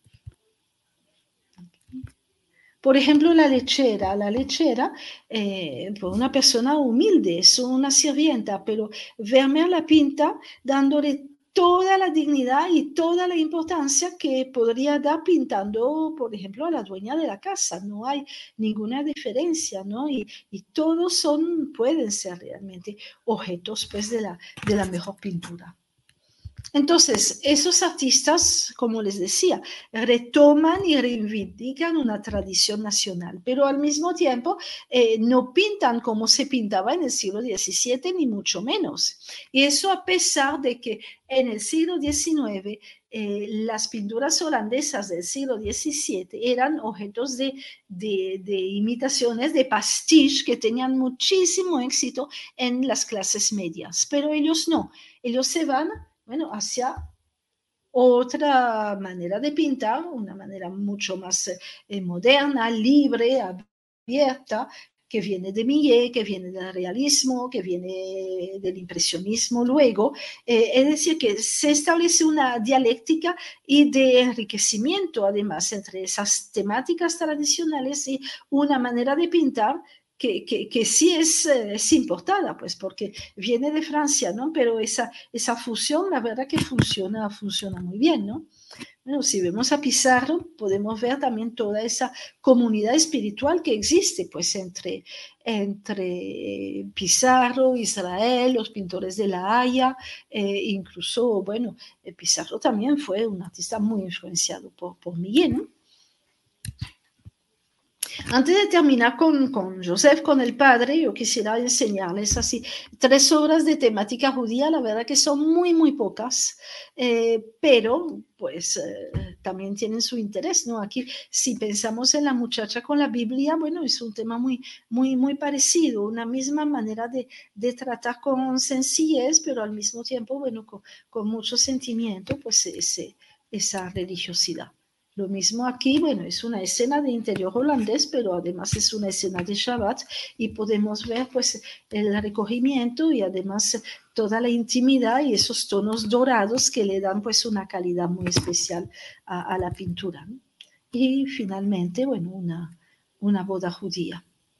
Por ejemplo, la lechera. La lechera, eh, pues una persona humilde, es una sirvienta, pero Vermeer la pinta dándole toda la dignidad y toda la importancia que podría dar pintando, por ejemplo, a la dueña de la casa. No hay ninguna diferencia, ¿no? Y, y todos son, pueden ser realmente objetos, pues, de la, de la mejor pintura. Entonces, esos artistas, como les decía, retoman y reivindican una tradición nacional, pero al mismo tiempo eh, no pintan como se pintaba en el siglo diecisiete, ni mucho menos. Y eso a pesar de que en el siglo diecinueve eh, las pinturas holandesas del siglo diecisiete eran objetos de, de, de imitaciones, de pastiche, que tenían muchísimo éxito en las clases medias, pero ellos no, ellos se van, bueno, hacia otra manera de pintar, una manera mucho más eh, moderna, libre, abierta, que viene de Millet, que viene del realismo, que viene del impresionismo luego. Eh, es decir, que se establece una dialéctica y de enriquecimiento, además, entre esas temáticas tradicionales y una manera de pintar que, que, que sí es, es, importada, pues porque viene de Francia, ¿no? Pero esa, esa fusión, la verdad que funciona, funciona muy bien, ¿no? Bueno, si vemos a Pizarro, podemos ver también toda esa comunidad espiritual que existe, pues entre, entre Pizarro, Israel, los pintores de La Haya, eh, incluso, bueno, Pizarro también fue un artista muy influenciado por, por Millet, ¿no? Antes de terminar con, con Joseph, con el padre, yo quisiera enseñarles así tres obras de temática judía, la verdad que son muy, muy pocas, eh, pero pues eh, también tienen su interés, ¿no? Aquí, si pensamos en la muchacha con la Biblia, bueno, es un tema muy, muy, muy parecido, una misma manera de, de tratar con sencillez, pero al mismo tiempo, bueno, con, con mucho sentimiento, pues ese, esa religiosidad. Lo mismo aquí, bueno, es una escena de interior holandés, pero además es una escena de Shabbat y podemos ver pues el recogimiento y además toda la intimidad y esos tonos dorados que le dan pues una calidad muy especial a, a la pintura, ¿no? Y finalmente, bueno, una, una boda judía.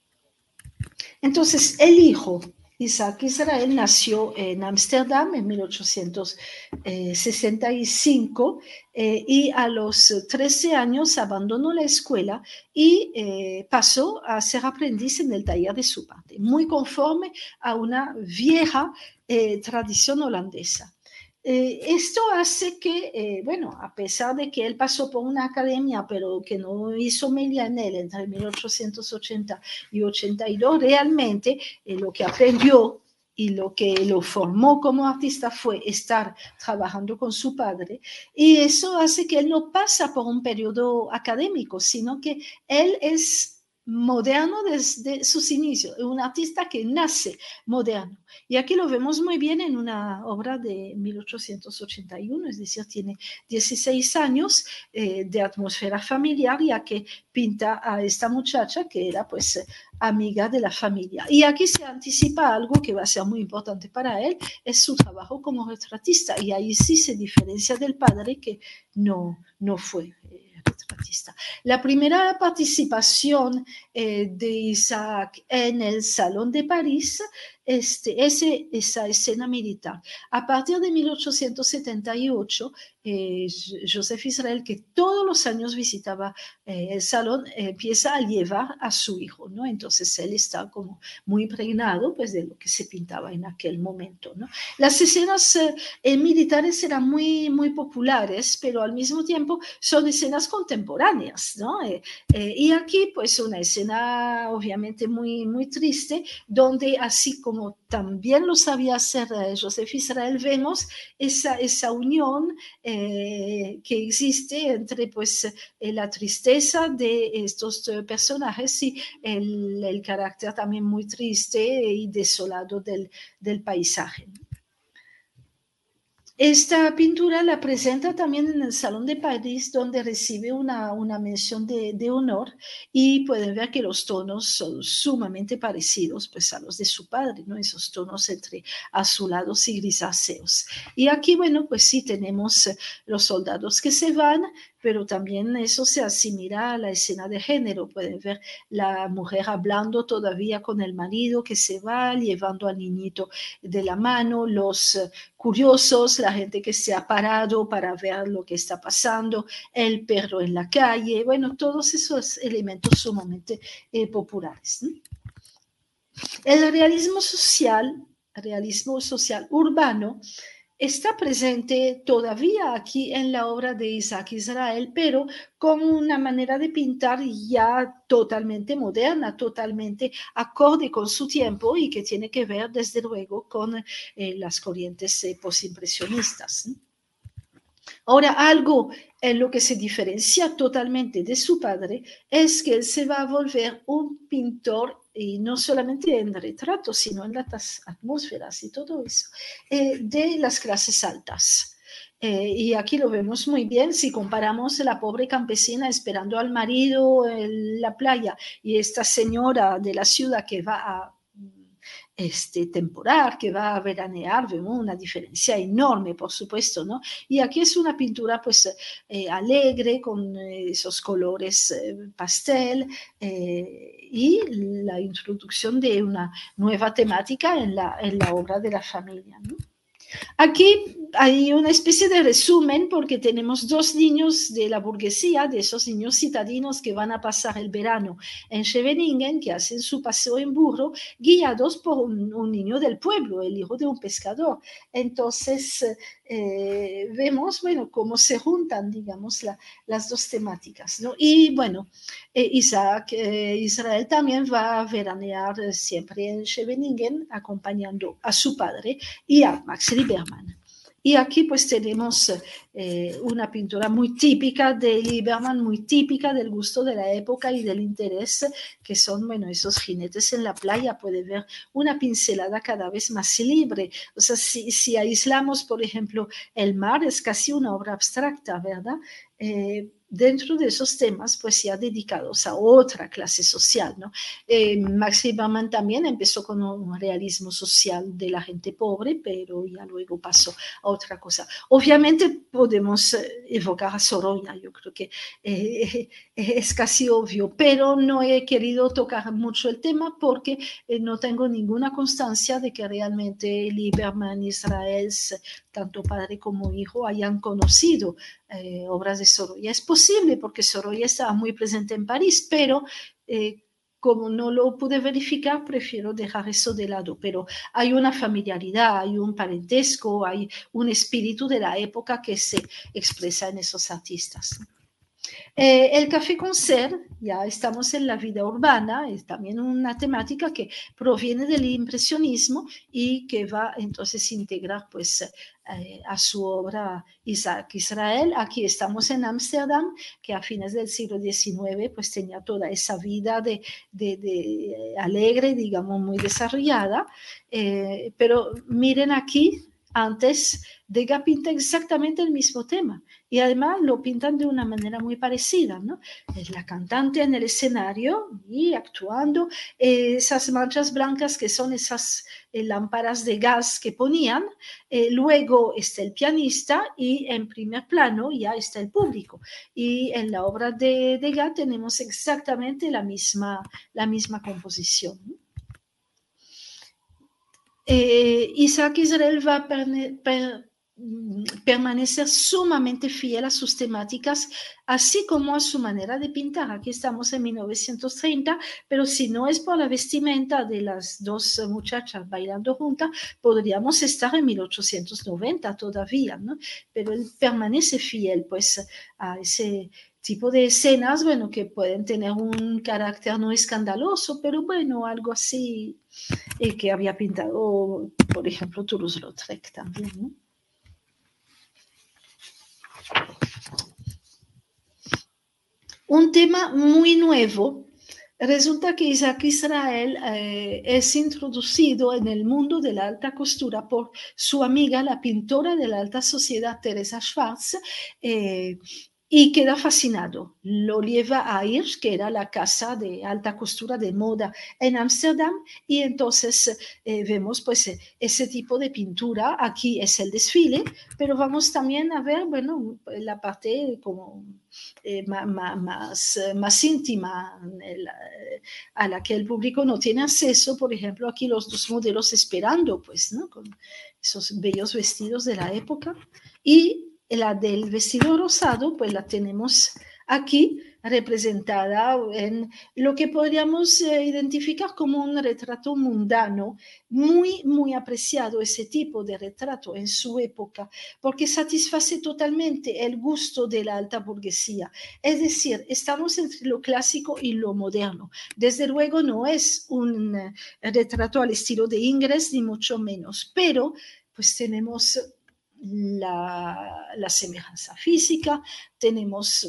Entonces, el hijo, Isaac Israel, nació en Ámsterdam en mil ochocientos sesenta y cinco eh, y a los trece años abandonó la escuela y eh, pasó a ser aprendiz en el taller de su padre, muy conforme a una vieja eh, tradición holandesa. Eh, esto hace que, eh, bueno, a pesar de que él pasó por una academia, pero que no hizo media en él entre mil ochocientos ochenta y ochenta y dos, realmente eh, lo que aprendió y lo que lo formó como artista fue estar trabajando con su padre, y eso hace que él no pasa por un periodo académico, sino que él es moderno desde sus inicios, un artista que nace moderno. Y aquí lo vemos muy bien en una obra de mil ochocientos ochenta y uno, es decir, tiene dieciséis años eh, de atmósfera familiar, ya que pinta a esta muchacha que era pues amiga de la familia. Y aquí se anticipa algo que va a ser muy importante para él, es su trabajo como retratista, y ahí sí se diferencia del padre, que no, no fue eh, retratista. La primera participación eh, de Isaac en el Salón de París, este, ese, esa escena militar. A partir de mil ochocientos setenta y ocho, eh, Joseph Israel, que todos los años visitaba eh, el salón, eh, empieza a llevar a su hijo, ¿no? Entonces él está como muy impregnado pues, de lo que se pintaba en aquel momento, ¿no? Las escenas eh, militares eran muy, muy populares, pero al mismo tiempo son escenas contemporáneas, ¿no? Eh, eh, y aquí, pues, una escena obviamente muy, muy triste, donde así como también lo sabía hacer eh, Joseph Israel, vemos esa, esa unión eh, que existe entre, pues, eh, la tristeza de estos eh, personajes y el, el carácter también muy triste y desolado del, del paisaje. Esta pintura la presenta también en el Salón de París, donde recibe una, una mención de, de honor, y pueden ver que los tonos son sumamente parecidos pues, a los de su padre, ¿no? Esos tonos entre azulados y grisáceos. Y aquí, bueno, pues sí tenemos los soldados que se van, pero también eso se asimila a la escena de género. Pueden ver la mujer hablando todavía con el marido que se va, llevando al niñito de la mano, los curiosos, la gente que se ha parado para ver lo que está pasando, el perro en la calle, bueno, todos esos elementos sumamente eh, populares, ¿no? El realismo social, realismo social urbano, está presente todavía aquí en la obra de Isaac Israel, pero con una manera de pintar ya totalmente moderna, totalmente acorde con su tiempo y que tiene que ver desde luego con eh, las corrientes eh, postimpresionistas. Ahora, algo en lo que se diferencia totalmente de su padre es que él se va a volver un pintor, y no solamente en retratos, sino en las atmósferas y todo eso, eh, de las clases altas. Eh, y aquí lo vemos muy bien si comparamos la pobre campesina esperando al marido en la playa y esta señora de la ciudad que va a este, temporal, que va a veranear, vemos una diferencia enorme, por supuesto, ¿no? Y aquí es una pintura, pues, eh, alegre, con eh, esos colores eh, pastel, eh, y la introducción de una nueva temática en la, en la obra de la familia, ¿no? Aquí hay una especie de resumen porque tenemos dos niños de la burguesía, de esos niños citadinos que van a pasar el verano en Scheveningen, que hacen su paseo en burro, guiados por un, un niño del pueblo, el hijo de un pescador. Entonces, eh, vemos, bueno, cómo se juntan, digamos, la, las dos temáticas, ¿no? Y, bueno, eh, Isaac, eh, Israel también va a veranear siempre en Scheveningen, acompañando a su padre y a Max Liebermann. Y aquí pues tenemos eh, una pintura muy típica de Liebermann, muy típica del gusto de la época y del interés, que son, bueno, esos jinetes en la playa. Puede ver una pincelada cada vez más libre. O sea, si, si aislamos, por ejemplo, el mar, es casi una obra abstracta, ¿verdad? Eh, dentro de esos temas, pues ya dedicados a otra clase social, ¿no? Eh, Max Liebermann también empezó con un realismo social de la gente pobre, pero ya luego pasó a otra cosa. Obviamente podemos evocar a Sorolla, yo creo que eh, es casi obvio, pero no he querido tocar mucho el tema porque eh, no tengo ninguna constancia de que realmente Liebermann y Israel, tanto padre como hijo, hayan conocido eh, obras de Sorolla. Es posible porque Sorolla estaba muy presente en París, pero eh, como no lo pude verificar, prefiero dejar eso de lado, pero hay una familiaridad, hay un parentesco, hay un espíritu de la época que se expresa en esos artistas. Eh, el café con ser, ya estamos en la vida urbana, es también una temática que proviene del impresionismo y que va entonces a integrar pues eh, a su obra Isaac Israel. Aquí estamos en Ámsterdam, que a fines del siglo diecinueve pues tenía toda esa vida de, de, de alegre, digamos, muy desarrollada, eh, pero miren aquí, antes Degas pinta exactamente el mismo tema y además lo pintan de una manera muy parecida, ¿no? Es la cantante en el escenario y actuando, eh, esas manchas blancas que son esas eh, lámparas de gas que ponían, eh, luego está el pianista y en primer plano ya está el público. Y en la obra de Degas tenemos exactamente la misma, la misma composición, ¿no? Eh, Isaac Israel va a per, per, permanecer sumamente fiel a sus temáticas, así como a su manera de pintar. Aquí estamos en mil novecientos treinta, pero si no es por la vestimenta de las dos muchachas bailando juntas, podríamos estar en mil ochocientos noventa todavía, ¿no? Pero él permanece fiel pues a ese tipo de escenas, bueno, que pueden tener un carácter no escandaloso, pero bueno, algo así eh, que había pintado, por ejemplo, Toulouse-Lautrec también, ¿no? Un tema muy nuevo Resulta que Isaac Israel eh, es introducido en el mundo de la alta costura por su amiga, la pintora de la alta sociedad, Teresa Schwartz, eh, y queda fascinado. Lo lleva a Hirsch, que era la casa de alta costura de moda en Ámsterdam, y entonces eh, vemos pues ese tipo de pintura. Aquí es el desfile, pero vamos también a ver, bueno, la parte como eh, más, más, más íntima, el, a la que el público no tiene acceso. Por ejemplo, aquí los dos modelos esperando, pues, ¿no? Con esos bellos vestidos de la época. Y la del vestido rosado, pues la tenemos aquí representada en lo que podríamos eh, identificar como un retrato mundano, muy, muy apreciado ese tipo de retrato en su época, porque satisface totalmente el gusto de la alta burguesía. Es decir, estamos entre lo clásico y lo moderno. Desde luego no es un eh, retrato al estilo de Ingres, ni mucho menos, pero pues tenemos la, la semejanza física, tenemos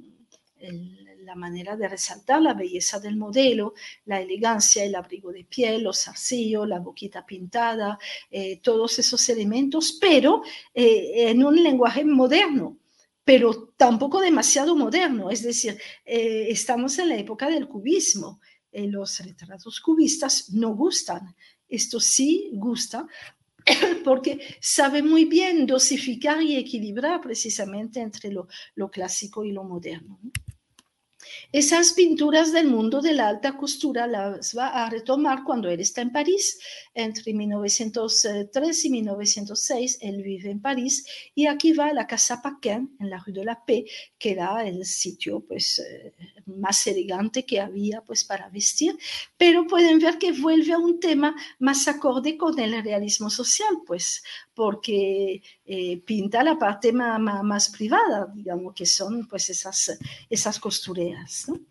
el, la manera de resaltar la belleza del modelo, la elegancia, el abrigo de piel, los zarcillos, la boquita pintada, eh, todos esos elementos, pero eh, en un lenguaje moderno, pero tampoco demasiado moderno. Es decir, eh, estamos en la época del cubismo. Eh, los retratos cubistas no gustan. Esto sí gusta, porque sabe muy bien dosificar y equilibrar precisamente entre lo, lo clásico y lo moderno. Esas pinturas del mundo de la alta costura las va a retomar cuando él está en París. Entre mil novecientos tres y mil novecientos seis, él vive en París, y aquí va a la Casa Paquin, en la Rue de la Paix, que era el sitio pues, eh, más elegante que había pues, para vestir. Pero pueden ver que vuelve a un tema más acorde con el realismo social, pues, porque eh, pinta la parte más, más, más privada, digamos, que son pues, esas, esas costureras, ¿no?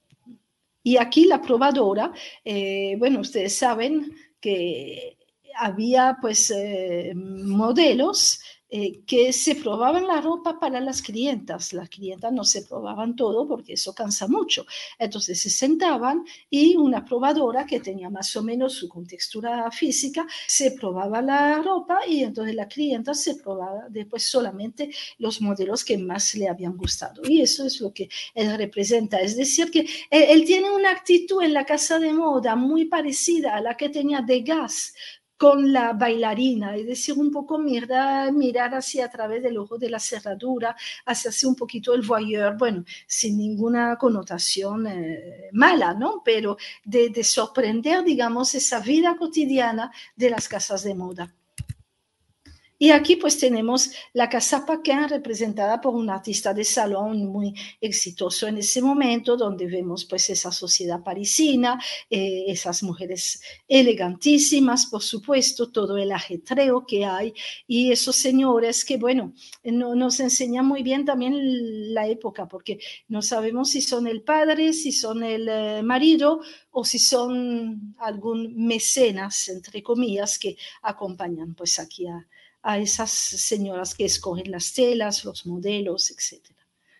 Y aquí la probadora, eh, bueno, ustedes saben que había pues eh, modelos eh, que se probaban la ropa para las clientas. Las clientas no se probaban todo porque eso cansa mucho. Entonces se sentaban y una probadora que tenía más o menos su contextura física se probaba la ropa, y entonces la clienta se probaba después solamente los modelos que más le habían gustado. Y eso es lo que él representa. Es decir, que él, él tiene una actitud en la casa de moda muy parecida a la que tenía Degas con la bailarina, es decir, un poco mirar, mirar hacia a través del ojo de la cerradura, hacerse un poquito el voyeur, bueno, sin ninguna connotación eh, mala, ¿no? Pero de, de sorprender, digamos, esa vida cotidiana de las casas de moda. Y aquí pues tenemos la Casa Paquin representada por un artista de salón muy exitoso en ese momento, donde vemos pues esa sociedad parisina, eh, esas mujeres elegantísimas, por supuesto, todo el ajetreo que hay, y esos señores que, bueno, no, nos enseñan muy bien también la época, porque no sabemos si son el padre, si son el eh, marido, o si son algún mecenas, entre comillas, que acompañan pues aquí a a esas señoras que escogen las telas, los modelos, etcétera.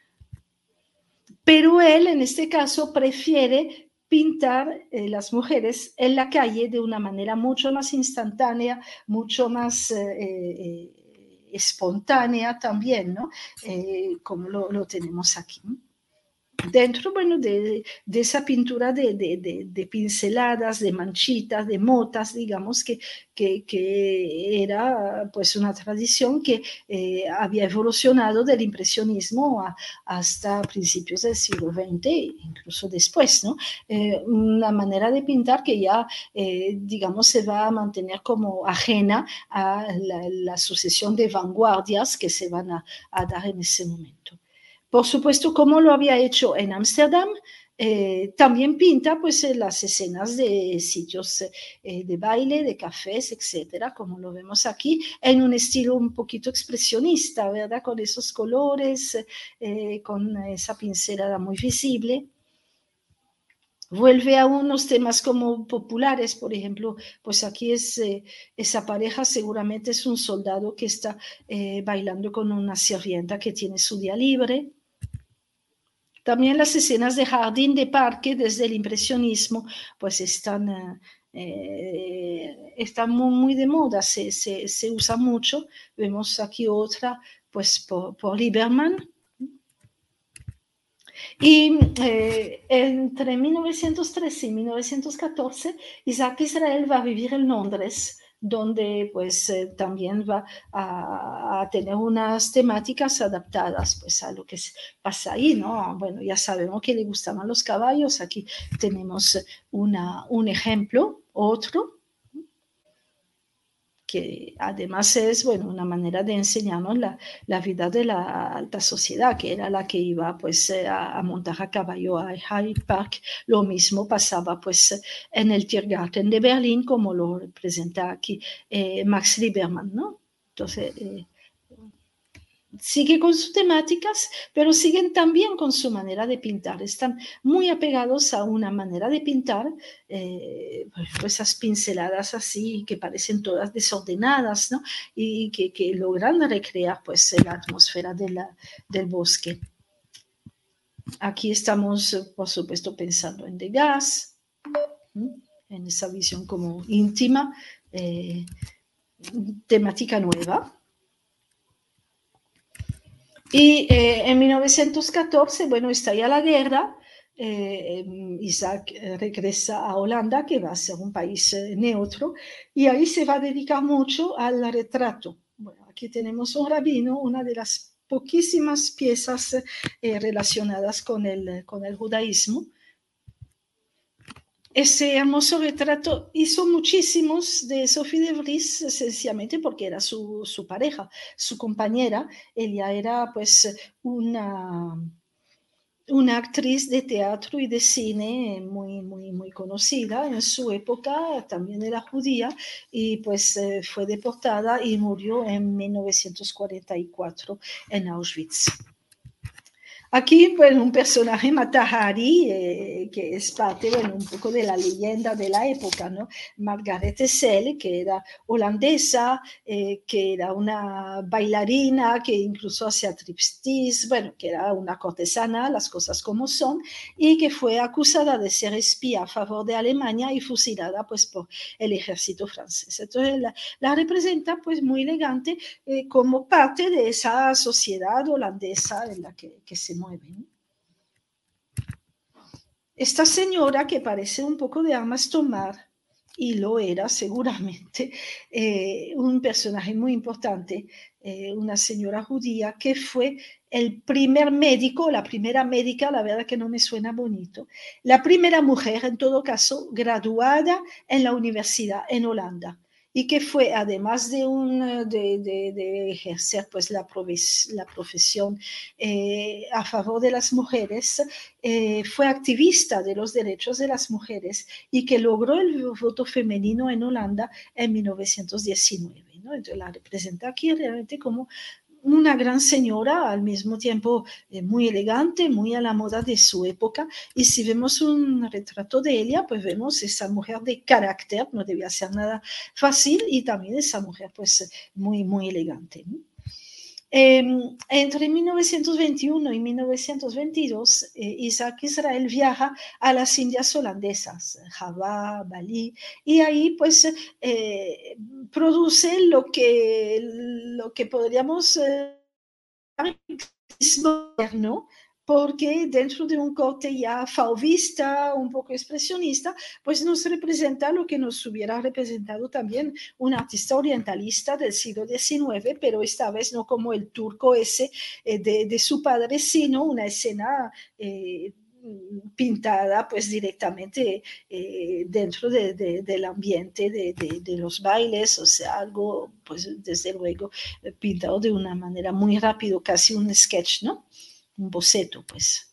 Pero él, en este caso, prefiere pintar eh, las mujeres en la calle de una manera mucho más instantánea, mucho más eh, eh, espontánea también, ¿no? Eh, como lo, lo tenemos aquí. Dentro, bueno, de, de esa pintura de, de, de, de, pinceladas, de manchitas, de motas, digamos, que, que, que era pues una tradición que eh, había evolucionado del impresionismo a, hasta principios del siglo veinte, incluso después, ¿no? Eh, una manera de pintar que ya, eh, digamos, se va a mantener como ajena a la, la sucesión de vanguardias que se van a, a dar en ese momento. Por supuesto, como lo había hecho en Ámsterdam, eh, también pinta pues las escenas de sitios eh, de baile, de cafés, etcétera, como lo vemos aquí, en un estilo un poquito expresionista, ¿verdad? Con esos colores, eh, con esa pincelada muy visible. Vuelve a unos temas como populares, por ejemplo, pues aquí es eh, esa pareja seguramente es un soldado que está eh, bailando con una sirvienta que tiene su día libre. También las escenas de jardín, de parque, desde el impresionismo, pues están, eh, están muy, muy de moda, se, se, se usa mucho. Vemos aquí otra, pues por, por Lieberman. Y eh, entre mil novecientos trece y mil novecientos catorce, Isaac Israel va a vivir en Londres, donde pues eh, también va a, a, tener unas temáticas adaptadas pues a lo que pasa ahí, ¿no? Bueno, ya sabemos que le gustaban los caballos, aquí tenemos una, un ejemplo, otro, que además es, bueno, una manera de enseñarnos la, la vida de la alta sociedad, que era la que iba pues a, a montar a caballo a Hyde Park. Lo mismo pasaba pues en el Tiergarten de Berlín, como lo representa aquí eh, Max Lieberman, ¿no? Entonces, eh, sigue con sus temáticas, pero siguen también con su manera de pintar. Están muy apegados a una manera de pintar, eh, pues esas pinceladas así que parecen todas desordenadas, ¿no? Y que, que logran recrear pues la atmósfera de la, del bosque. Aquí estamos, por supuesto, pensando en Degas, ¿sí? En esa visión como íntima, eh, temática nueva. Y eh, en mil novecientos catorce, bueno, estalla la guerra, eh, Isaac regresa a Holanda, que va a ser un país eh, neutro, y ahí se va a dedicar mucho al retrato. Bueno, aquí tenemos un rabino, una de las poquísimas piezas eh, relacionadas con el, con el judaísmo. Ese hermoso retrato hizo muchísimos de Sophie de Vries, sencillamente porque era su, su pareja, su compañera. Ella era pues una, una actriz de teatro y de cine muy, muy, muy conocida en su época, también era judía, y pues eh, fue deportada y murió en mil novecientos cuarenta y cuatro en Auschwitz. Aquí, bueno, un personaje, Mata Hari, eh, que es parte, bueno, un poco de la leyenda de la época, ¿no? Margaret Essel, que era holandesa, eh, que era una bailarina, que incluso hacía striptease, bueno, que era una cortesana, las cosas como son, y que fue acusada de ser espía a favor de Alemania y fusilada, pues, por el ejército francés. Entonces, la, la representa, pues, muy elegante eh, como parte de esa sociedad holandesa en la que, que se mueven. Esta señora, que parece un poco de Armas Tomar, y lo era seguramente, eh, un personaje muy importante, eh, una señora judía que fue el primer médico, la primera médica, la verdad que no me suena bonito, la primera mujer, en todo caso, graduada en la universidad en Holanda. Y que fue, además de, un, de, de, de ejercer pues, la, profes, la profesión eh, a favor de las mujeres, eh, fue activista de los derechos de las mujeres y que logró el voto femenino en Holanda en mil novecientos diecinueve, ¿no? Entonces la representa aquí realmente como una gran señora, al mismo tiempo eh, muy elegante, muy a la moda de su época. Y si vemos un retrato de ella, pues vemos esa mujer de carácter, no debía ser nada fácil, y también esa mujer pues muy, muy elegante, ¿no? Eh, entre mil novecientos veintiuno y mil novecientos veintidós, eh, Isaac Israel viaja a las Indias holandesas, Java, Bali, y ahí pues eh, produce lo que, lo que podríamos eh, moderno, porque dentro de un corte ya fauvista, un poco expresionista, pues nos representa lo que nos hubiera representado también un artista orientalista del siglo diecinueve, pero esta vez no como el turco ese eh, de, de su padre, sino una escena eh, pintada pues directamente eh, dentro de, de, del ambiente de, de, de los bailes, o sea, algo pues desde luego pintado de una manera muy rápido, casi un sketch, ¿no? Un boceto, pues.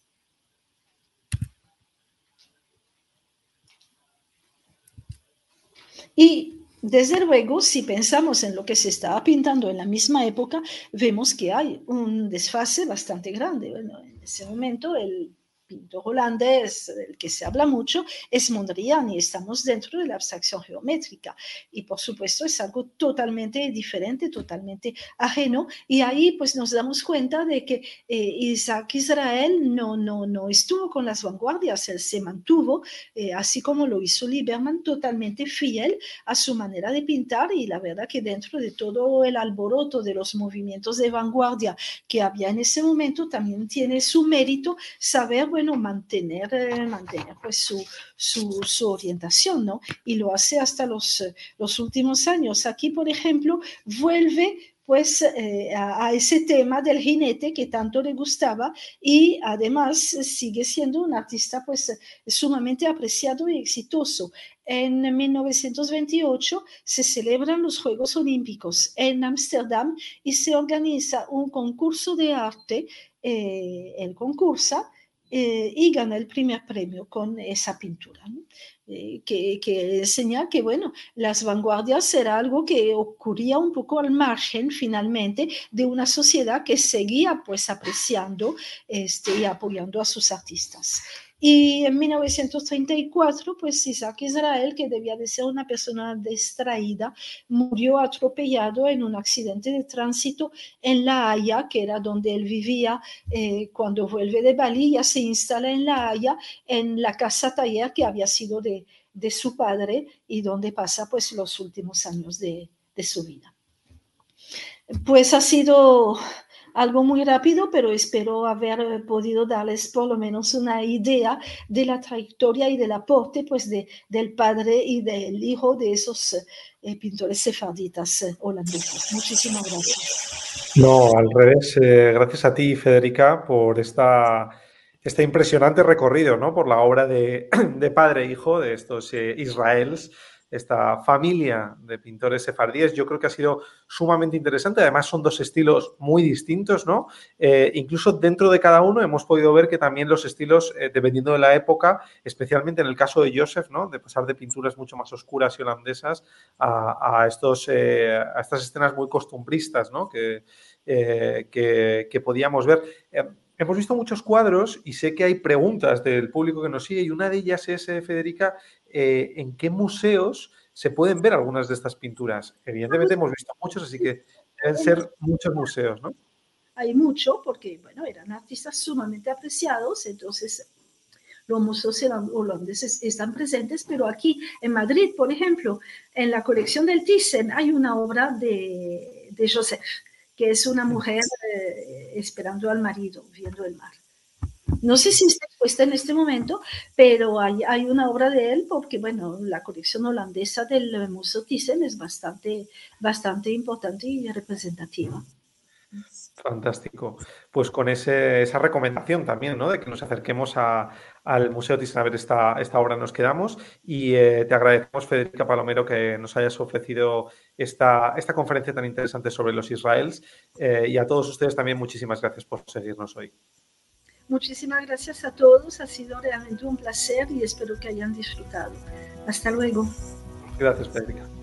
Y desde luego, si pensamos en lo que se estaba pintando en la misma época, vemos que hay un desfase bastante grande. Bueno, en ese momento el pintor holandés del que se habla mucho es Mondrian, y estamos dentro de la abstracción geométrica. Y por supuesto es algo totalmente diferente, totalmente ajeno. Y ahí pues nos damos cuenta de que eh, Isaac Israel no, no, no estuvo con las vanguardias, él se mantuvo, eh, así como lo hizo Lieberman, totalmente fiel a su manera de pintar. Y la verdad que dentro de todo el alboroto de los movimientos de vanguardia que había en ese momento, también tiene su mérito saber, bueno, mantener, eh, mantener pues su, su, su orientación, ¿no? Y lo hace hasta los, los últimos años. Aquí, por ejemplo, vuelve pues eh, a, a ese tema del jinete que tanto le gustaba, y además sigue siendo un artista pues sumamente apreciado y exitoso. En mil novecientos veintiocho se celebran los Juegos Olímpicos en Ámsterdam y se organiza un concurso de arte, eh, él concursa eh, y gana el primer premio con esa pintura, ¿no? Eh, que, que enseña que, bueno, las vanguardias era algo que ocurría un poco al margen, finalmente, de una sociedad que seguía, pues, apreciando este, y apoyando a sus artistas. Y en mil novecientos treinta y cuatro, pues Isaac Israel, que debía de ser una persona distraída, murió atropellado en un accidente de tránsito en La Haya, que era donde él vivía. Eh, cuando vuelve de Bali, ya se instala en La Haya, en la casa taller que había sido de, de su padre, y donde pasa pues los últimos años de, de su vida. Pues ha sido algo muy rápido, pero espero haber podido darles por lo menos una idea de la trayectoria y del aporte pues de, del padre y del hijo de esos eh, pintores sefarditas eh, holandeses. Muchísimas gracias. No, al revés. Eh, gracias a ti, Federica, por esta, este impresionante recorrido, ¿no? Por la obra de, de padre e hijo de estos eh, Israels, esta familia de pintores sefardíes. Yo creo que ha sido sumamente interesante. Además, son dos estilos muy distintos, ¿no? Eh, incluso dentro de cada uno hemos podido ver que también los estilos, eh, dependiendo de la época, especialmente en el caso de Joseph, ¿no? De pasar de pinturas mucho más oscuras y holandesas a, a, estos, eh, a estas escenas muy costumbristas, ¿no? Que, eh, que, que podíamos ver. Eh, hemos visto muchos cuadros y sé que hay preguntas del público que nos sigue, y una de ellas es, eh, Federica, eh, ¿en qué museos se pueden ver algunas de estas pinturas? Evidentemente hemos visto muchos, así que deben ser muchos museos, ¿no? Hay mucho, porque, bueno, eran artistas sumamente apreciados, entonces los museos holandeses están presentes, pero aquí en Madrid, por ejemplo, en la colección del Thyssen hay una obra de, de Joseph, que es una mujer eh, esperando al marido, viendo el mar. No sé si está expuesta en este momento, pero hay, hay una obra de él, porque, bueno, la colección holandesa del Museo Thyssen es bastante, bastante importante y representativa. Fantástico. Pues con ese, esa recomendación también, ¿no? De que nos acerquemos a, al Museo Thyssen a ver esta, esta obra, nos quedamos. Y eh, te agradecemos, Federica Palomero, que nos hayas ofrecido esta, esta conferencia tan interesante sobre los Israels. Eh, y a todos ustedes también muchísimas gracias por seguirnos hoy. Muchísimas gracias a todos. Ha sido realmente un placer y espero que hayan disfrutado. Hasta luego. Gracias, Federica.